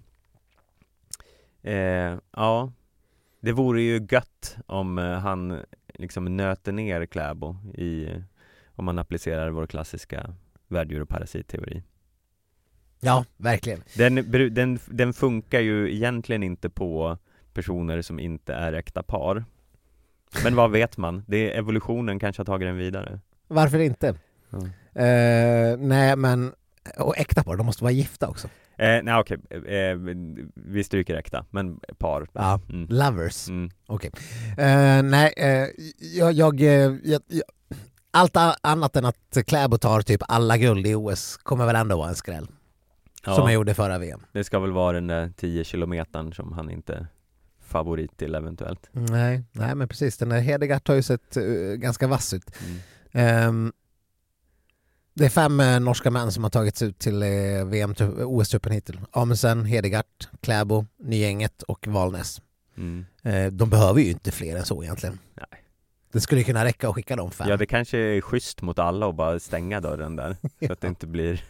ja, det vore ju gött om han liksom nöter ner Kläbo om man applicerar vår klassiska värddjur- och parasitteori. Ja, verkligen. Den funkar ju egentligen inte på personer som inte är äkta par. Men vad vet man? Evolutionen kanske har tagit den vidare. Varför inte? Nej, men och äkta par, de måste vara gifta också. Nej, okej. Vi stryker äkta, men par. Ja, lovers. Okej. Nej, jag allt annat än att Kläbo tar typ alla guld i OS kommer väl ändå vara en skräll. Ja, som jag gjorde förra VM. Det ska väl vara den där 10 kilometern som han inte favorit till eventuellt. Nej, men precis. Den där Hedegaard har ju sett ganska vass ut. Det är 5 norska män som har tagits ut till OS-truppen hittills. Amundsen, Hedegaard, Kläbo, Nygänget och Valnäs. De behöver ju inte fler än så egentligen. Nej. Det skulle kunna räcka att skicka dem 5. Ja, det kanske är schysst mot alla och bara stänga dörren där. Så att det inte blir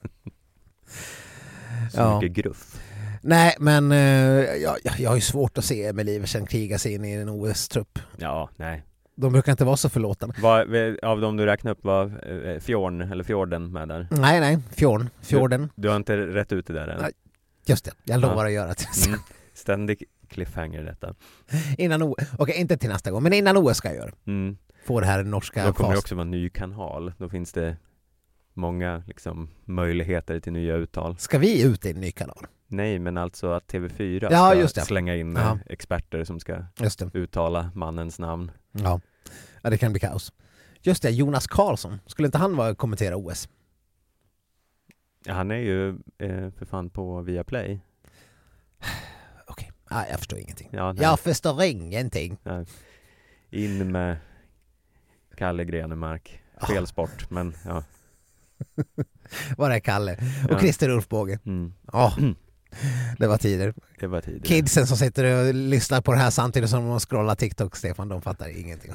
så mycket gruff. Nej, men jag har ju svårt att se Emil Iversen kriga sig in i en OS-trupp. Ja, nej. De brukar inte vara så förlåtande. Av dem du räknar upp var Fjorden med där? Nej, Fjorden. Du har inte rätt ut det där än? Just det, jag lovar att göra det. Ständig cliffhanger detta. Okej, inte till nästa gång, men innan OS ska jag göra. Få det här norska. Då kommer det också vara en ny kanal. Då finns det många liksom möjligheter till nya uttal. Ska vi ut i en ny kanal? Nej, men alltså att TV4 ska slänga in experter som ska uttala mannens namn. Ja, det kan bli kaos. Just det, Jonas Karlsson. Skulle inte han kommentera OS? Ja, han är ju för fan på Viaplay. Okej, jag förstår ingenting. Ja, jag förstår ingenting. Nej. In med Kalle Grenemark. Fel sport, men ja. Var är Kalle? Och Christer Ulfbåge. Det var tider. Kidsen som sitter och lyssnar på det här samtidigt som de scrollar TikTok, Stefan, de fattar ingenting.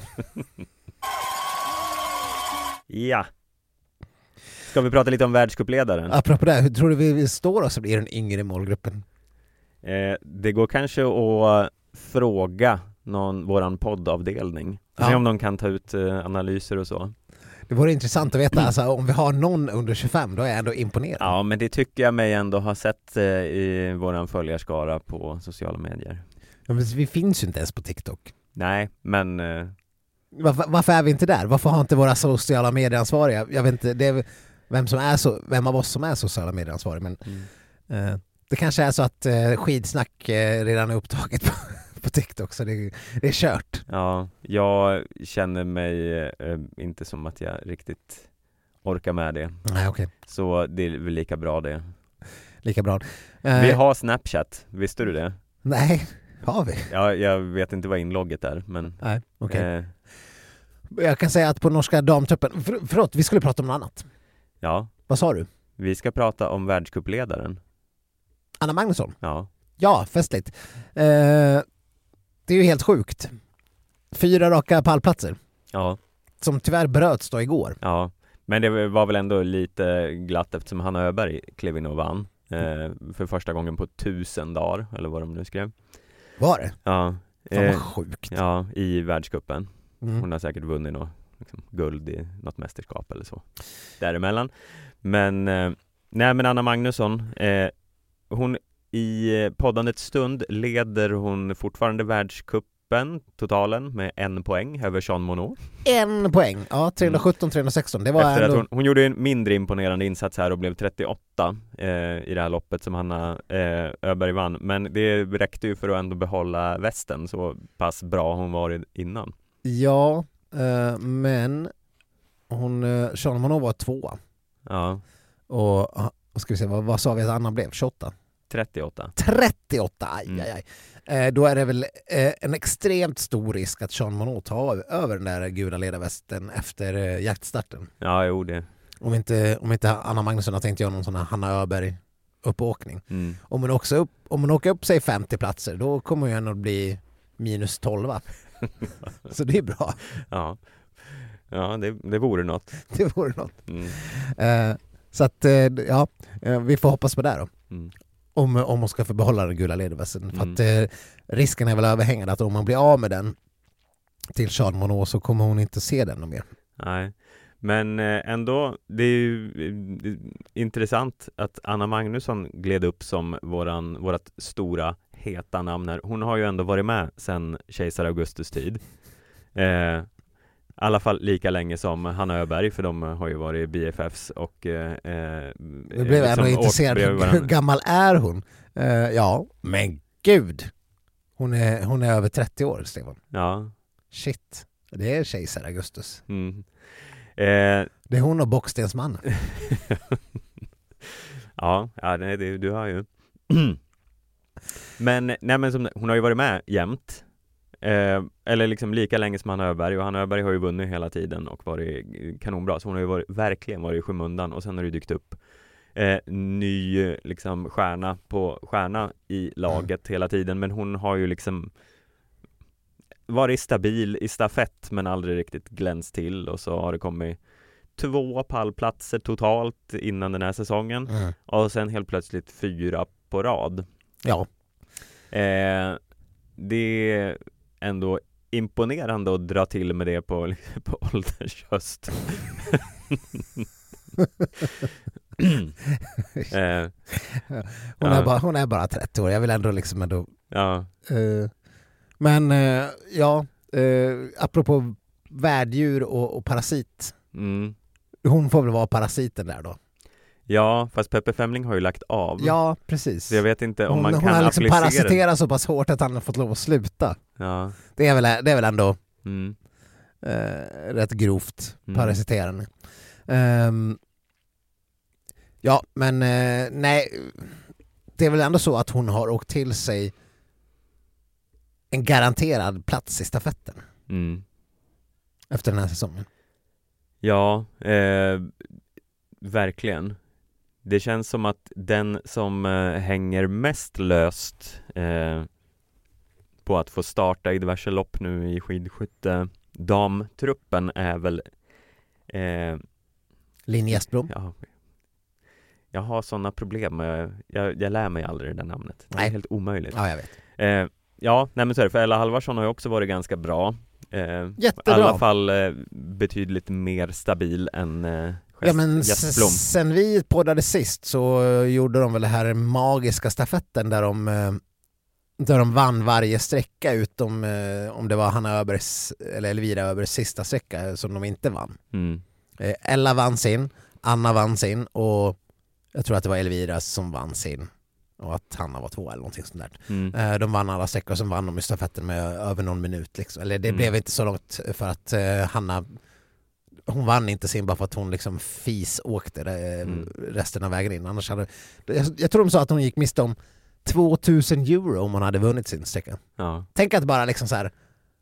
Ja. Ska vi prata lite om världscupledaren? Apropå det, hur tror du vi står oss i den yngre målgruppen? Det går kanske att fråga våran poddavdelning. Se om de kan ta ut analyser och så. Det vore intressant att veta, alltså, om vi har någon under 25, då är jag ändå imponerad. Ja, men det tycker jag mig ändå ha sett i våran följarskara på sociala medier. Ja, men vi finns ju inte ens på TikTok. Nej, men... Varför är vi inte där? Varför har inte våra sociala medieansvariga? Jag vet inte, det är vem av oss som är sociala medieansvarig, men det kanske är så att skidsnack redan är upptaget på TikTok, så det är kört. Ja, jag känner mig inte som att jag riktigt orkar med det. Nej, okej. Så det är väl lika bra det. lika bra. Vi har Snapchat, visste du det? Nej, har vi? Ja, jag vet inte vad inlogget är, men... Nej, okej. Jag kan säga att på norska damtruppen... Förlåt, vi skulle prata om något annat. Ja. Vad sa du? Vi ska prata om världscupledaren. Anna Magnusson? Ja. Ja, festligt. Det är ju helt sjukt. 4 raka pallplatser. Ja. Som tyvärr bröts då igår. Ja, men det var väl ändå lite glatt eftersom Hanna Öberg klev in och vann. För första gången på 1000 dagar, eller vad de nu skrev. Var det? Ja. Fan vad sjukt. Ja, i världscupen. Mm. Hon har säkert vunnit något liksom, guld i något mästerskap eller så. Däremellan. Men, men Anna Magnusson, hon i poddandets stund leder hon fortfarande världscupen, totalen, med 1 poäng över Jean Monod. 1 poäng, ja 317-316. Det var efter ändå... att hon gjorde en mindre imponerande insats här och blev 38 i det här loppet som Hanna Öberg vann. Men det räckte ju för att ändå behålla västen så pass bra hon var innan. Ja, men Jean Monod var 2. Ja. Och ska vi se, vad sa vi att Anna blev? 28? 38. 38, aj. Då är det väl en extremt stor risk att Jean Monod tar över den där gula ledarvästen efter jaktstarten. Ja, jo det. Om inte Anna Magnusson har tänkt göra någon sån här Hanna Öberg uppåkning. Mm. Om hon åker upp sig 50 platser, då kommer hon ju ändå bli minus 12. Så det är bra. Ja, det vore något. Det vore något. Mm. Så att, ja, vi får hoppas på det då. Mm. Om hon ska få behålla den gula ledarvästen. För att risken är väl överhängande att om man blir av med den till Jean Monod så kommer hon inte se den mer. Nej, men ändå, det är ju intressant att Anna Magnusson gled upp som vårat stora heta namn här. Hon har ju ändå varit med sedan kejsar Augustus tid. I alla fall lika länge som Hanna Öberg, för de har ju varit BFFs och Vi blev ändå intresserade. Hur gammal är hon? Ja, men gud. Hon är över 30 år, Stefan. Ja. Shit. Det är kejsar Augustus. Mm. Det är hon och Bockstensmannen. Ja, du har ju. Men hon har ju varit med jämt. Eller liksom lika länge som Hanna Öberg, och Hanna Öberg har ju vunnit hela tiden och varit kanonbra, så hon har ju verkligen varit i skymundan, och sen har det dykt upp ny liksom stjärna i laget hela tiden, men hon har ju liksom varit stabil i stafett men aldrig riktigt glänst till, och så har det kommit 2 pallplatser totalt innan den här säsongen och sen helt plötsligt 4 på rad. Ja. Det är ändå imponerande att dra till med det på ålderns höst. Hon är bara 30 år. Jag vill ändå liksom ändå... Ja. Men apropå värddjur och parasit. Mm. Hon får väl vara parasiten där då. Ja, fast Peppe Femling har ju lagt av. Ja, precis. Så jag vet inte om man kan hon har liksom applicera parasiterat så pass hårt att han har fått lov att sluta. Ja. Det är väl ändå Mm. rätt grovt parasiterande. Ja, men nej, det är väl ändå så att hon har åkt till sig en garanterad plats i stafetten efter den här säsongen. Ja, verkligen. Det känns som att den som hänger mest löst på att få starta i diverse lopp nu i skidskytte damtruppen är väl Linn Gästblom. Ja, jag har sådana problem. Jag lär mig aldrig det där namnet. Det är helt omöjligt. Ja, jag vet. Ja, nej men så är det. För Ella Halvarsson har ju också varit ganska bra. Jättebra. I alla fall betydligt mer stabil än Gästblom. Sen vi poddade sist så gjorde de väl det här magiska stafetten där de vann varje sträcka utom om det var Hanna Öbergs eller Elvira Öbergs sista sträcka som de inte vann. Ella vann sin, Anna vann sin och jag tror att det var Elvira som vann sin och att Hanna var 2 eller någonting sånt där. De vann alla sträckor, som vann de i stafetten med över någon minut liksom. Eller det blev inte så långt för att Hanna hon vann inte sim bara för att hon liksom åkte resten av vägen in. Annars hade, jag tror de sa att hon gick miste om 2000 euro om hon hade vunnit sin sträcka. Ja. Tänk att bara liksom så här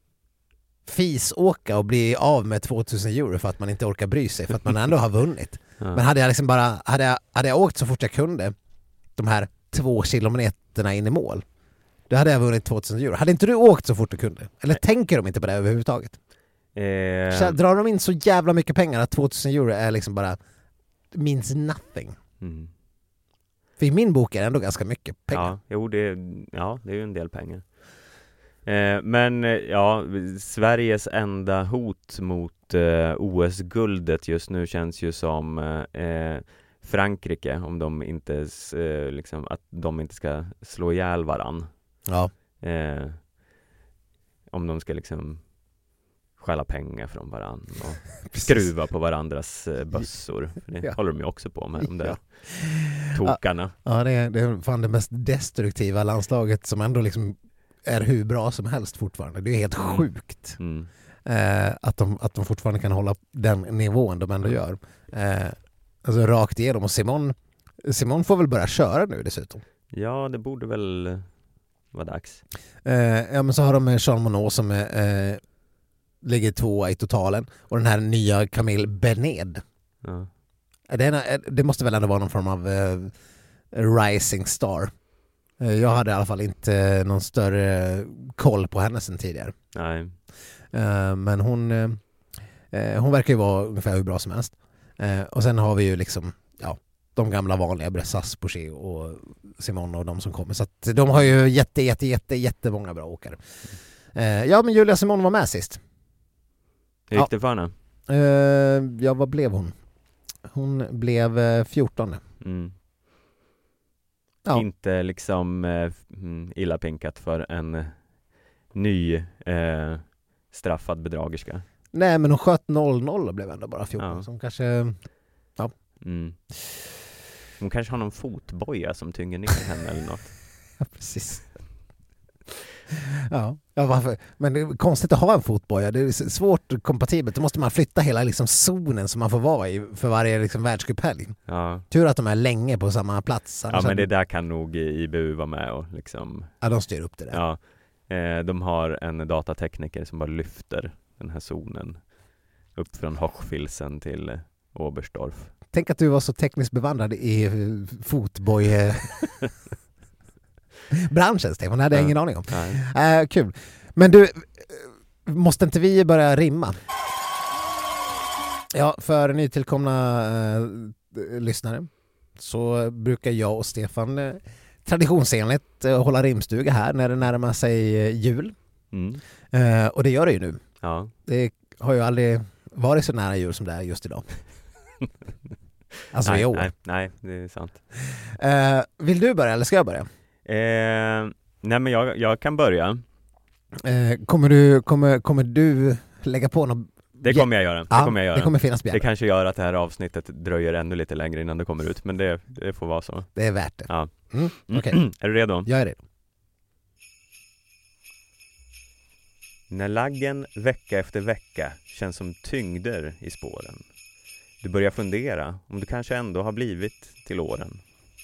åka och bli av med 2000 euro för att man inte orkar bry sig, för att man ändå har vunnit. Men hade jag liksom bara hade jag åkt så fort jag kunde de här 2 kilometerna in i mål, då hade jag vunnit 2000 euro. Hade inte du åkt så fort du kunde? Eller tänker de inte på det överhuvudtaget? Drar de in så jävla mycket pengar att 2000 euro är liksom bara means nothing? För i min bok är det ändå ganska mycket pengar. Ja, det är ju en del pengar. Men ja, Sveriges enda hot mot OS-guldet just nu känns ju som Frankrike, om de inte liksom, att de inte ska slå ihjäl varann. Ja. Om de ska liksom stjäla pengar från varann och skruva på varandras bössor. Det håller de ju också på med, de där tokarna. Ja, det är fan det mest destruktiva landslaget som ändå liksom är hur bra som helst fortfarande. Det är helt sjukt att de fortfarande kan hålla den nivån de ändå gör. Alltså rakt igenom. Och Simon får väl börja köra nu dessutom. Ja, det borde väl vara dags. Ja, men så har de Jean Monod som ligger 2 i totalen. Och den här nya Camille Berned. Ja. Det måste väl ändå vara någon form av rising star. Jag hade i alla fall inte någon större koll på henne sen tidigare. Nej. Men hon verkar ju vara ungefär hur bra som helst. Och sen har vi ju liksom de gamla vanliga Bressas, Poché och Simon och de som kommer. Så att de har ju jättemånga bra åkare. Ja, men Julia Simon var med sist. Hur gick det för henne? Ja, vad blev hon? Hon blev 14. Ja. Inte liksom illa pinkat för en ny straffad bedragerska. Nej, men hon sköt 0-0 och blev ändå bara 14. Ja. Så hon kanske... Ja. Hon kanske har någon fotboja som tynger ner henne eller något. Ja, precis. Ja, varför? Men det är konstigt att ha en fotboja. Det är svårt kompatibelt. Då måste man flytta hela liksom zonen som man får vara i för varje liksom världscuphelg. Ja. Tur att de är länge på samma plats. Ja, men det där kan nog IBU vara med och liksom... Ja, de styr upp det där. Ja. De har en datatekniker som bara lyfter den här zonen upp från Hochfilzen till Oberstdorf. Tänk att du var så tekniskt bevandrad i fotboj... branschen, Stefan, hade jag ingen aning om. Kul. Men du, måste inte vi börja rimma? Ja, för nytillkomna lyssnare så brukar jag och Stefan traditionsenligt hålla rimstuga här när det närmar sig jul. Och det gör det ju nu. Ja. Det har ju aldrig varit så nära jul som det är just idag. Alltså i år. Nej, det är sant. Vill du börja eller ska jag börja? Nej, men jag kan börja. Kommer du lägga på något? Det kommer jag göra. Det kommer finnas bjärn. Det kanske gör att det här avsnittet dröjer ännu lite längre innan det kommer ut, men det får vara så. Det är värt det. Ja. Okay. Är du redo? Jag är redo. När laggen vecka efter vecka känns som tyngder i spåren. Du börjar fundera om du kanske ändå har blivit till åren.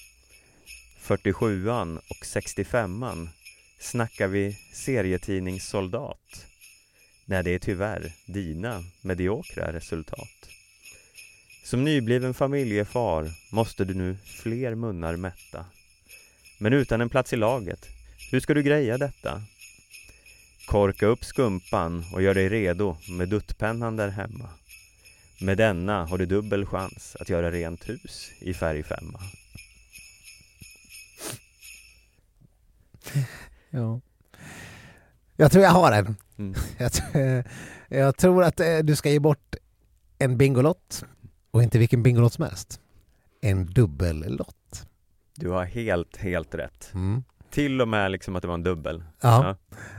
47an och 65an snackar vi serietidningssoldat. Nej, det är tyvärr dina mediokra resultat. Som nybliven familjefar måste du nu fler munnar mätta. Men utan en plats i laget, hur ska du greja detta? Korka upp skumpan och gör dig redo med duttpennan där hemma. Med denna har du dubbel chans att göra rent hus i färg 5. Ja. Jag tror jag har en. Jag tror att du ska ge bort en bingolott. Och inte vilken bingolott som helst. En dubbellott. Du har helt rätt. Till och med liksom att det var en dubbel. Ja.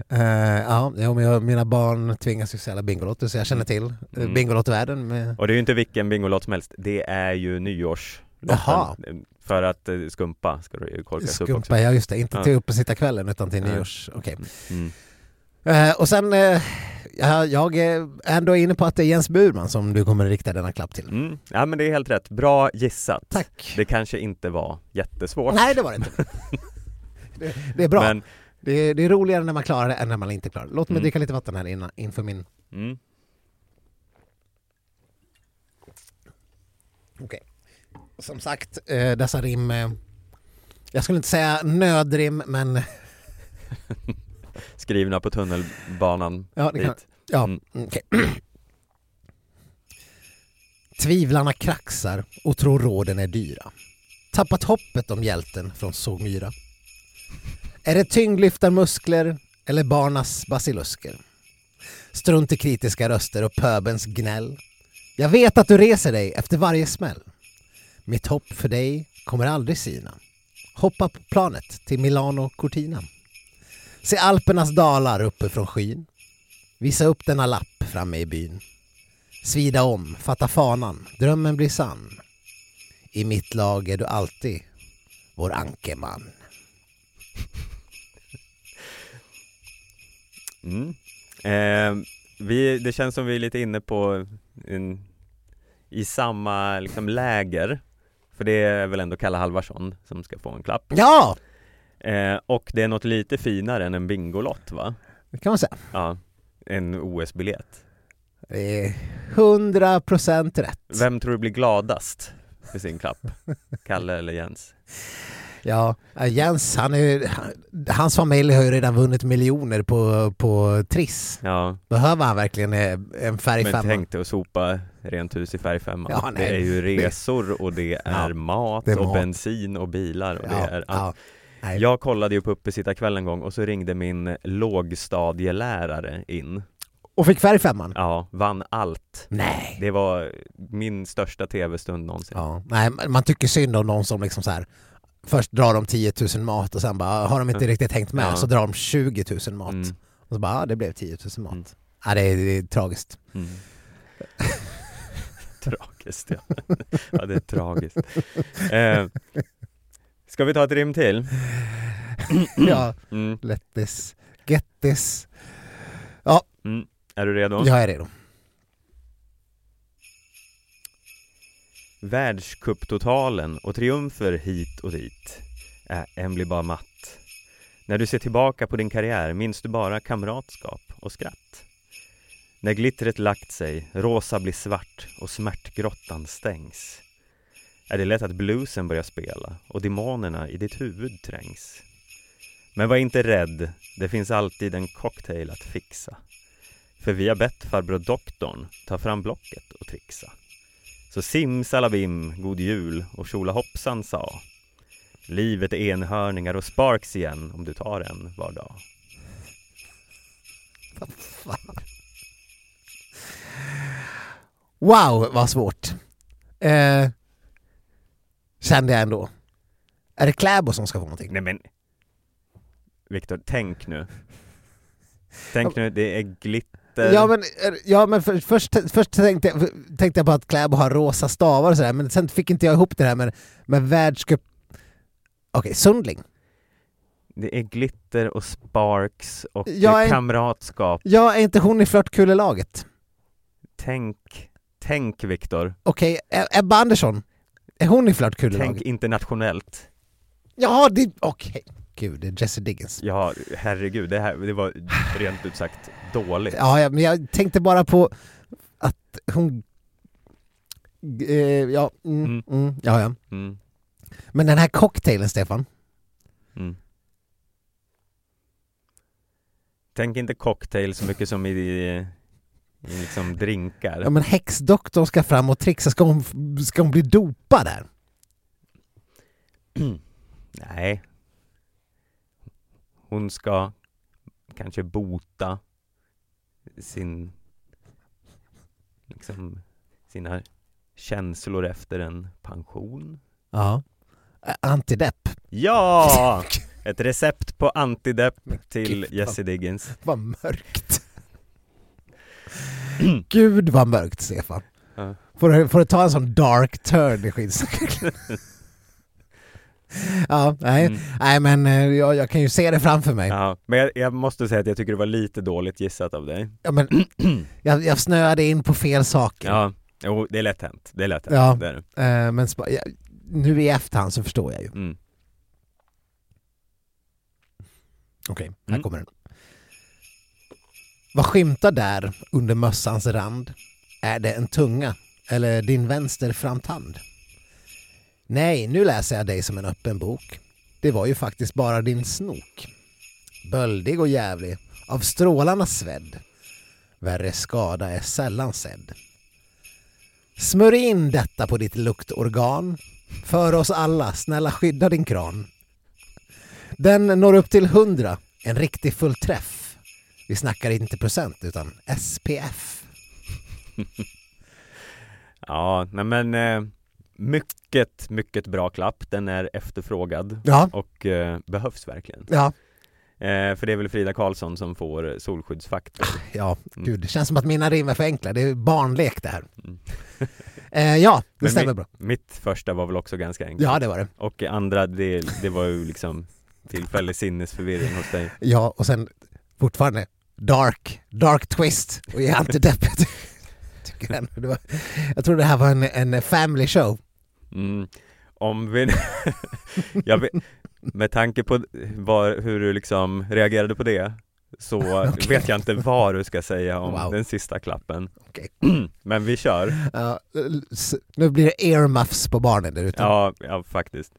Mina barn tvingas ju sälja bingolotter, så jag känner till bingolottvärlden. Och det är ju inte vilken bingolott som helst. Det är ju nyårslotten. För att skumpa ska du ju korkas upp också. Ja, just det. Inte till upp och sitta kvällen utan till nyårs. Okej. Och sen Jag är ändå inne på att det är Jens Burman som du kommer rikta denna klapp till. Ja, men det är helt rätt. Bra gissat. Tack. Det kanske inte var jättesvårt. Nej, det var det inte. Det är bra. Men, det är roligare när man klarar det än när man inte klarar det. Låt mig dricka lite vatten här inför min... Okej. Som sagt, dessa rim... jag skulle inte säga nödrim, men... skrivna på tunnelbanan. Ja, det kan... Ja, okej. Tvivlarna kraxar och tror råden är dyra. Tappat hoppet om hjälten från Sågmyra. Är det tyngdlyftarmuskler eller barnas basilusker? Strunt i kritiska röster och pöbens gnäll. Jag vet att du reser dig efter varje smäll. Mitt hopp för dig kommer aldrig sina. Hoppa på planet till Milano Cortina. Se Alpernas dalar uppe från skyn. Visa upp denna lapp framme i byn. Svida om, fatta fanan, drömmen blir sann. I mitt lag är du alltid vår ankeman. Det känns som vi är lite inne på i samma liksom läger. För det är väl ändå Kalle Halvarsson som ska få en klapp. Ja! Och det är något lite finare än en bingolott, va? Det kan man säga. Ja, en OS-biljett. Det är 100% rätt. Vem tror du blir gladast för sin klapp? Kalle eller Jens? Ja, Jens, hans familj har ju redan vunnit miljoner på Triss. Ja. Behöver han verkligen en färgfemma? Men tänk dig att sopa rent hus i färgfemma. Ja, det är ju resor och det är mat det är och mat. Bensin och bilar och det är allt. Nej. Jag kollade ju på Uppesittarkväll en gång och så ringde min lågstadielärare in. Och fick färgfemman? Ja, vann allt. Nej. Det var min största tv-stund någonsin. Ja. Nej, man tycker synd om någon som liksom så här, först drar de 10 000 mat och sen bara har de inte riktigt hängt med, så drar de 20 000 mat. Och så bara, det blev 10 000 mat. Ja, det är tragiskt. Tragiskt, ja. Ja, det är tragiskt. Ska vi ta ett rim till? Ja, let this, get this. Ja. Är du redo? Jag är redo. Världscuptotalen och triumfer hit och dit. En blir bara matt. När du ser tillbaka på din karriär minns du bara kamratskap och skratt. När glittret lagt sig, rosa blir svart och smärtgrottan stängs. Är det lätt att bluesen börjar spela och demonerna i ditt huvud trängs. Men var inte rädd, det finns alltid en cocktail att fixa. För vi har bett farbror doktorn ta fram blocket och trixa. Så simsalabim, god jul och tjola hoppsan sa. Livet är enhörningar och sparks igen om du tar en var dag. Wow, vad svårt. Kände jag ändå. Är det Kläbo som ska få någonting? Nej men, Viktor, tänk nu. Tänk nu, det är glitter. Ja men först tänkte jag på att Kläbo har rosa stavar och sådär, men sen fick inte jag ihop det här med världscup. Okej, Sundling. Det är glitter och sparks och kamratskap. Ja, är inte hon i flörtkulelaget? Tänk Viktor. Okej, Ebba Andersson. Är hon i flörtkulelaget? Tänk internationellt. Ja, okej. Gud, det är Jesse Diggins. Ja, herregud, det var rent ut sagt dåligt. Ja, men jag tänkte bara på att hon... Men den här cocktailen, Stefan. Tänk inte cocktail så mycket som i liksom drinkar. Ja, men häxdoktorn ska fram och trixa. Ska hon bli dopad där? Nej. Hon ska kanske bota sina känslor efter en pension. Ja. Antidepp. Ja! Ett recept på antidepp till Jesse Diggins. Vad mörkt. Gud vad mörkt, Stefan. Ja. Får du ta en sån dark turn i skitsnacket? Ja, nej men jag kan ju se det framför mig. Ja, men jag måste säga att jag tycker det var lite dåligt gissat av dig. Ja, men jag snöade in på fel saker. Ja, jo, det är lätt hänt. Det är lätt hänt. Ja, det är det. men nu i efterhand så förstår jag ju. Mm. Okej, här kommer den. Vad skymtar där under mössans rand? Är det en tunga eller din vänster framtand? Nej, nu läser jag dig som en öppen bok. Det var ju faktiskt bara din snok. Böldig och jävlig, av strålarna svedd. Värre skada är sällan sedd. Smörj in detta på ditt luktorgan. För oss alla, snälla skydda din kran. Den når upp till 100, en riktig fullträff. Vi snackar inte procent utan SPF. Ja, nej men mycket bra klapp. Den är efterfrågad och behövs verkligen. Ja. För det är väl Frida Karlsson som får solskyddsfaktor. Ja, gud, det känns som att mina rim är för enkla. Det är barnlek det här. Ja, det men stämmer bra. Mitt första var väl också ganska enkelt. Ja, det var det. Och andra, det var ju liksom tillfällig sinnesförvirring hos dig. Ja, och sen fortfarande dark twist och jag är alltid deppigt. Jag tror det här var en family show. Om vi med tanke på hur du liksom reagerade på det, så vet jag inte vad du ska säga om den sista klappen. Okay. Men vi kör. Nu blir det earmuffs på barnen där ute. Ja, faktiskt.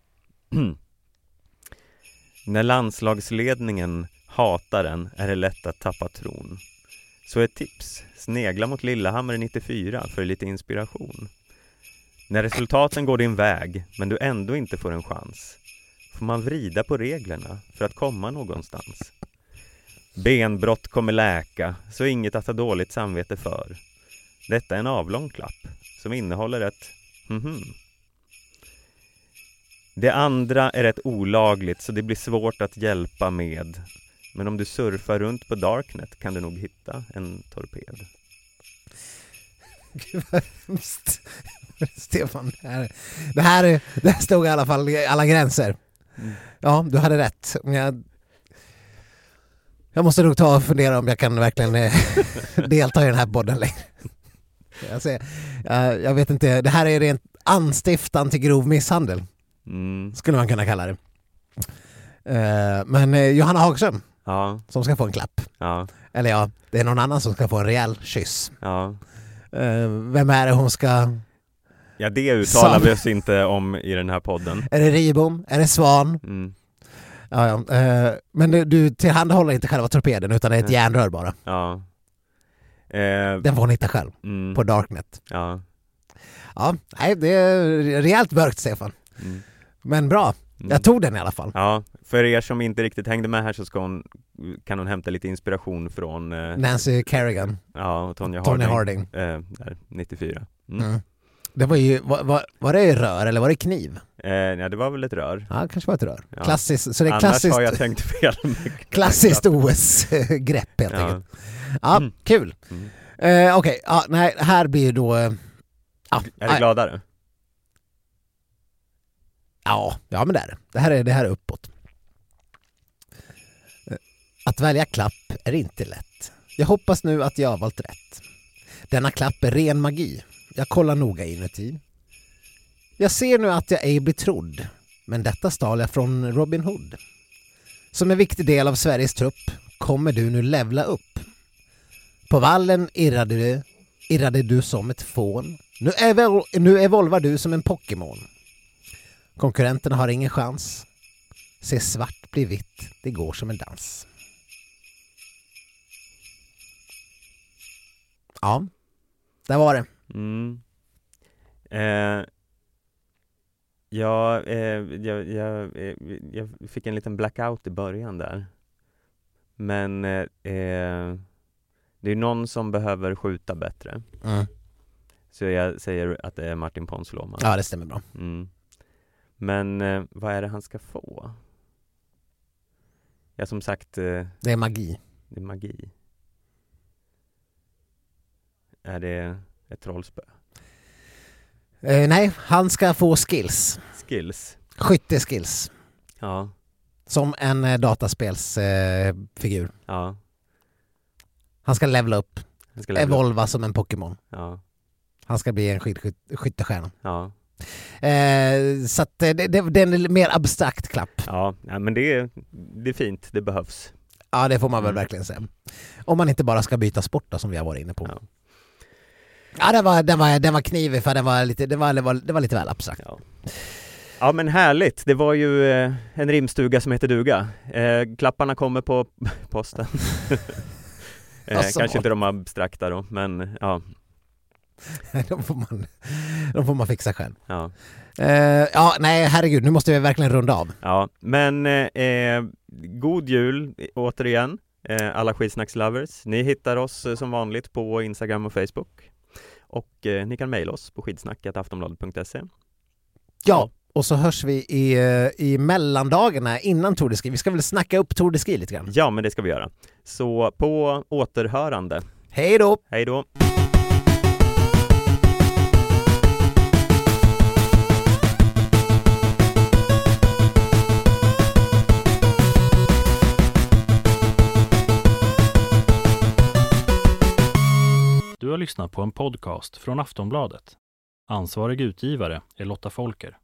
När landslagsledningen hatar den är det lätt att tappa tron. Så ett tips, snegla mot Lillehammer 94 för lite inspiration. När resultaten går din väg men du ändå inte får en chans, får man vrida på reglerna för att komma någonstans. Benbrott kommer läka, så inget att ha dåligt samvete för. Detta är en avlång klapp som innehåller ett Det andra är rätt olagligt så det blir svårt att hjälpa med. Men om du surfar runt på Darknet kan du nog hitta en torped. Gud vad hemskt. Stefan, det här stod i alla fall i alla gränser. Ja, du hade rätt. Jag måste nog ta och fundera om jag kan verkligen delta i den här podden längre. Jag vet inte, det här är rent anstiftan till grov misshandel. Skulle man kunna kalla det. Men Johanna Hagström som ska få en klapp. Ja. Eller det är någon annan som ska få en rejäl kyss. Ja. Vem är det hon ska... Ja, det uttalar vi oss inte om i den här podden. Är det Ribom? Är det Svan? Ja. Men du tillhandahåller inte själva torpeden utan det är ett järnrör bara. Ja. Den får hon hitta själv på Darknet. Ja. Ja, nej, det är rejält mörkt, Stefan. Men bra. Jag tog den i alla fall. Ja, för er som inte riktigt hängde med här så kan hon hämta lite inspiration från Nancy Kerrigan. Ja, och Tonya Harding. Där, 94. Det var ju, var det rör eller var det kniv? Ja, det var väl ett rör. Ja, kanske var ett rör. Ja. Klassiskt, så det är annars klassiskt, har jag tänkt fel. klassiskt OS-grepp helt enkelt. Ja, kul. Okej, nej, här blir ju då... är du gladare? Ja, men det är det. Det här är uppåt. Att välja klapp är inte lätt. Jag hoppas nu att jag har valt rätt. Denna klapp är ren magi. Jag kollar noga inuti. Jag ser nu att jag ej blir trodd. Men detta stal jag från Robin Hood. Som en viktig del av Sveriges trupp kommer du nu levla upp. På vallen irrade du som ett fån. Nu evolvar du som en Pokémon. Konkurrenterna har ingen chans. Se svart bli vitt. Det går som en dans. Ja, där var det. Jag fick en liten blackout i början där. Men det är någon som behöver skjuta bättre. Så jag säger att det är Martin Ponsiluoma. Ja, det stämmer bra. Men vad är det han ska få? Ja, som sagt... det är magi. Det är magi. Är det ett trollspö? Nej, han ska få skills. Skills? Skytteskills. Ja. Som en dataspelsfigur. Ja. Han ska levla upp. Jag ska lämna. Evolva som en Pokémon. Ja. Han ska bli en skyttestjärna. Ja. Så att det är en mer abstrakt klapp. Ja, men det är fint, det behövs. Ja, det får man väl verkligen säga. Om man inte bara ska byta sport då, som vi har varit inne på. Ja. Ja, den var knivig för det var lite väl abstrakt. Ja. Ja, men härligt. Det var ju en rimstuga som heter duga. Klapparna kommer på posten. Kanske inte de abstrakta då, men ja. De får man fixa själv. Ja. Nej, herregud, nu måste vi verkligen runda av. Ja, men god jul återigen, alla Skidsnackslovers. Ni hittar oss som vanligt på Instagram och Facebook. Och ni kan mejla oss på skidsnack@aftonbladet.se. Ja, och så hörs vi i mellandagarna innan Tour de Ski. Vi ska väl snacka upp Tour de Ski lite grann. Ja, men det ska vi göra. Så på återhörande. Hej då! Hej då! Du har lyssnat på en podcast från Aftonbladet. Ansvarig utgivare är Lotta Folker.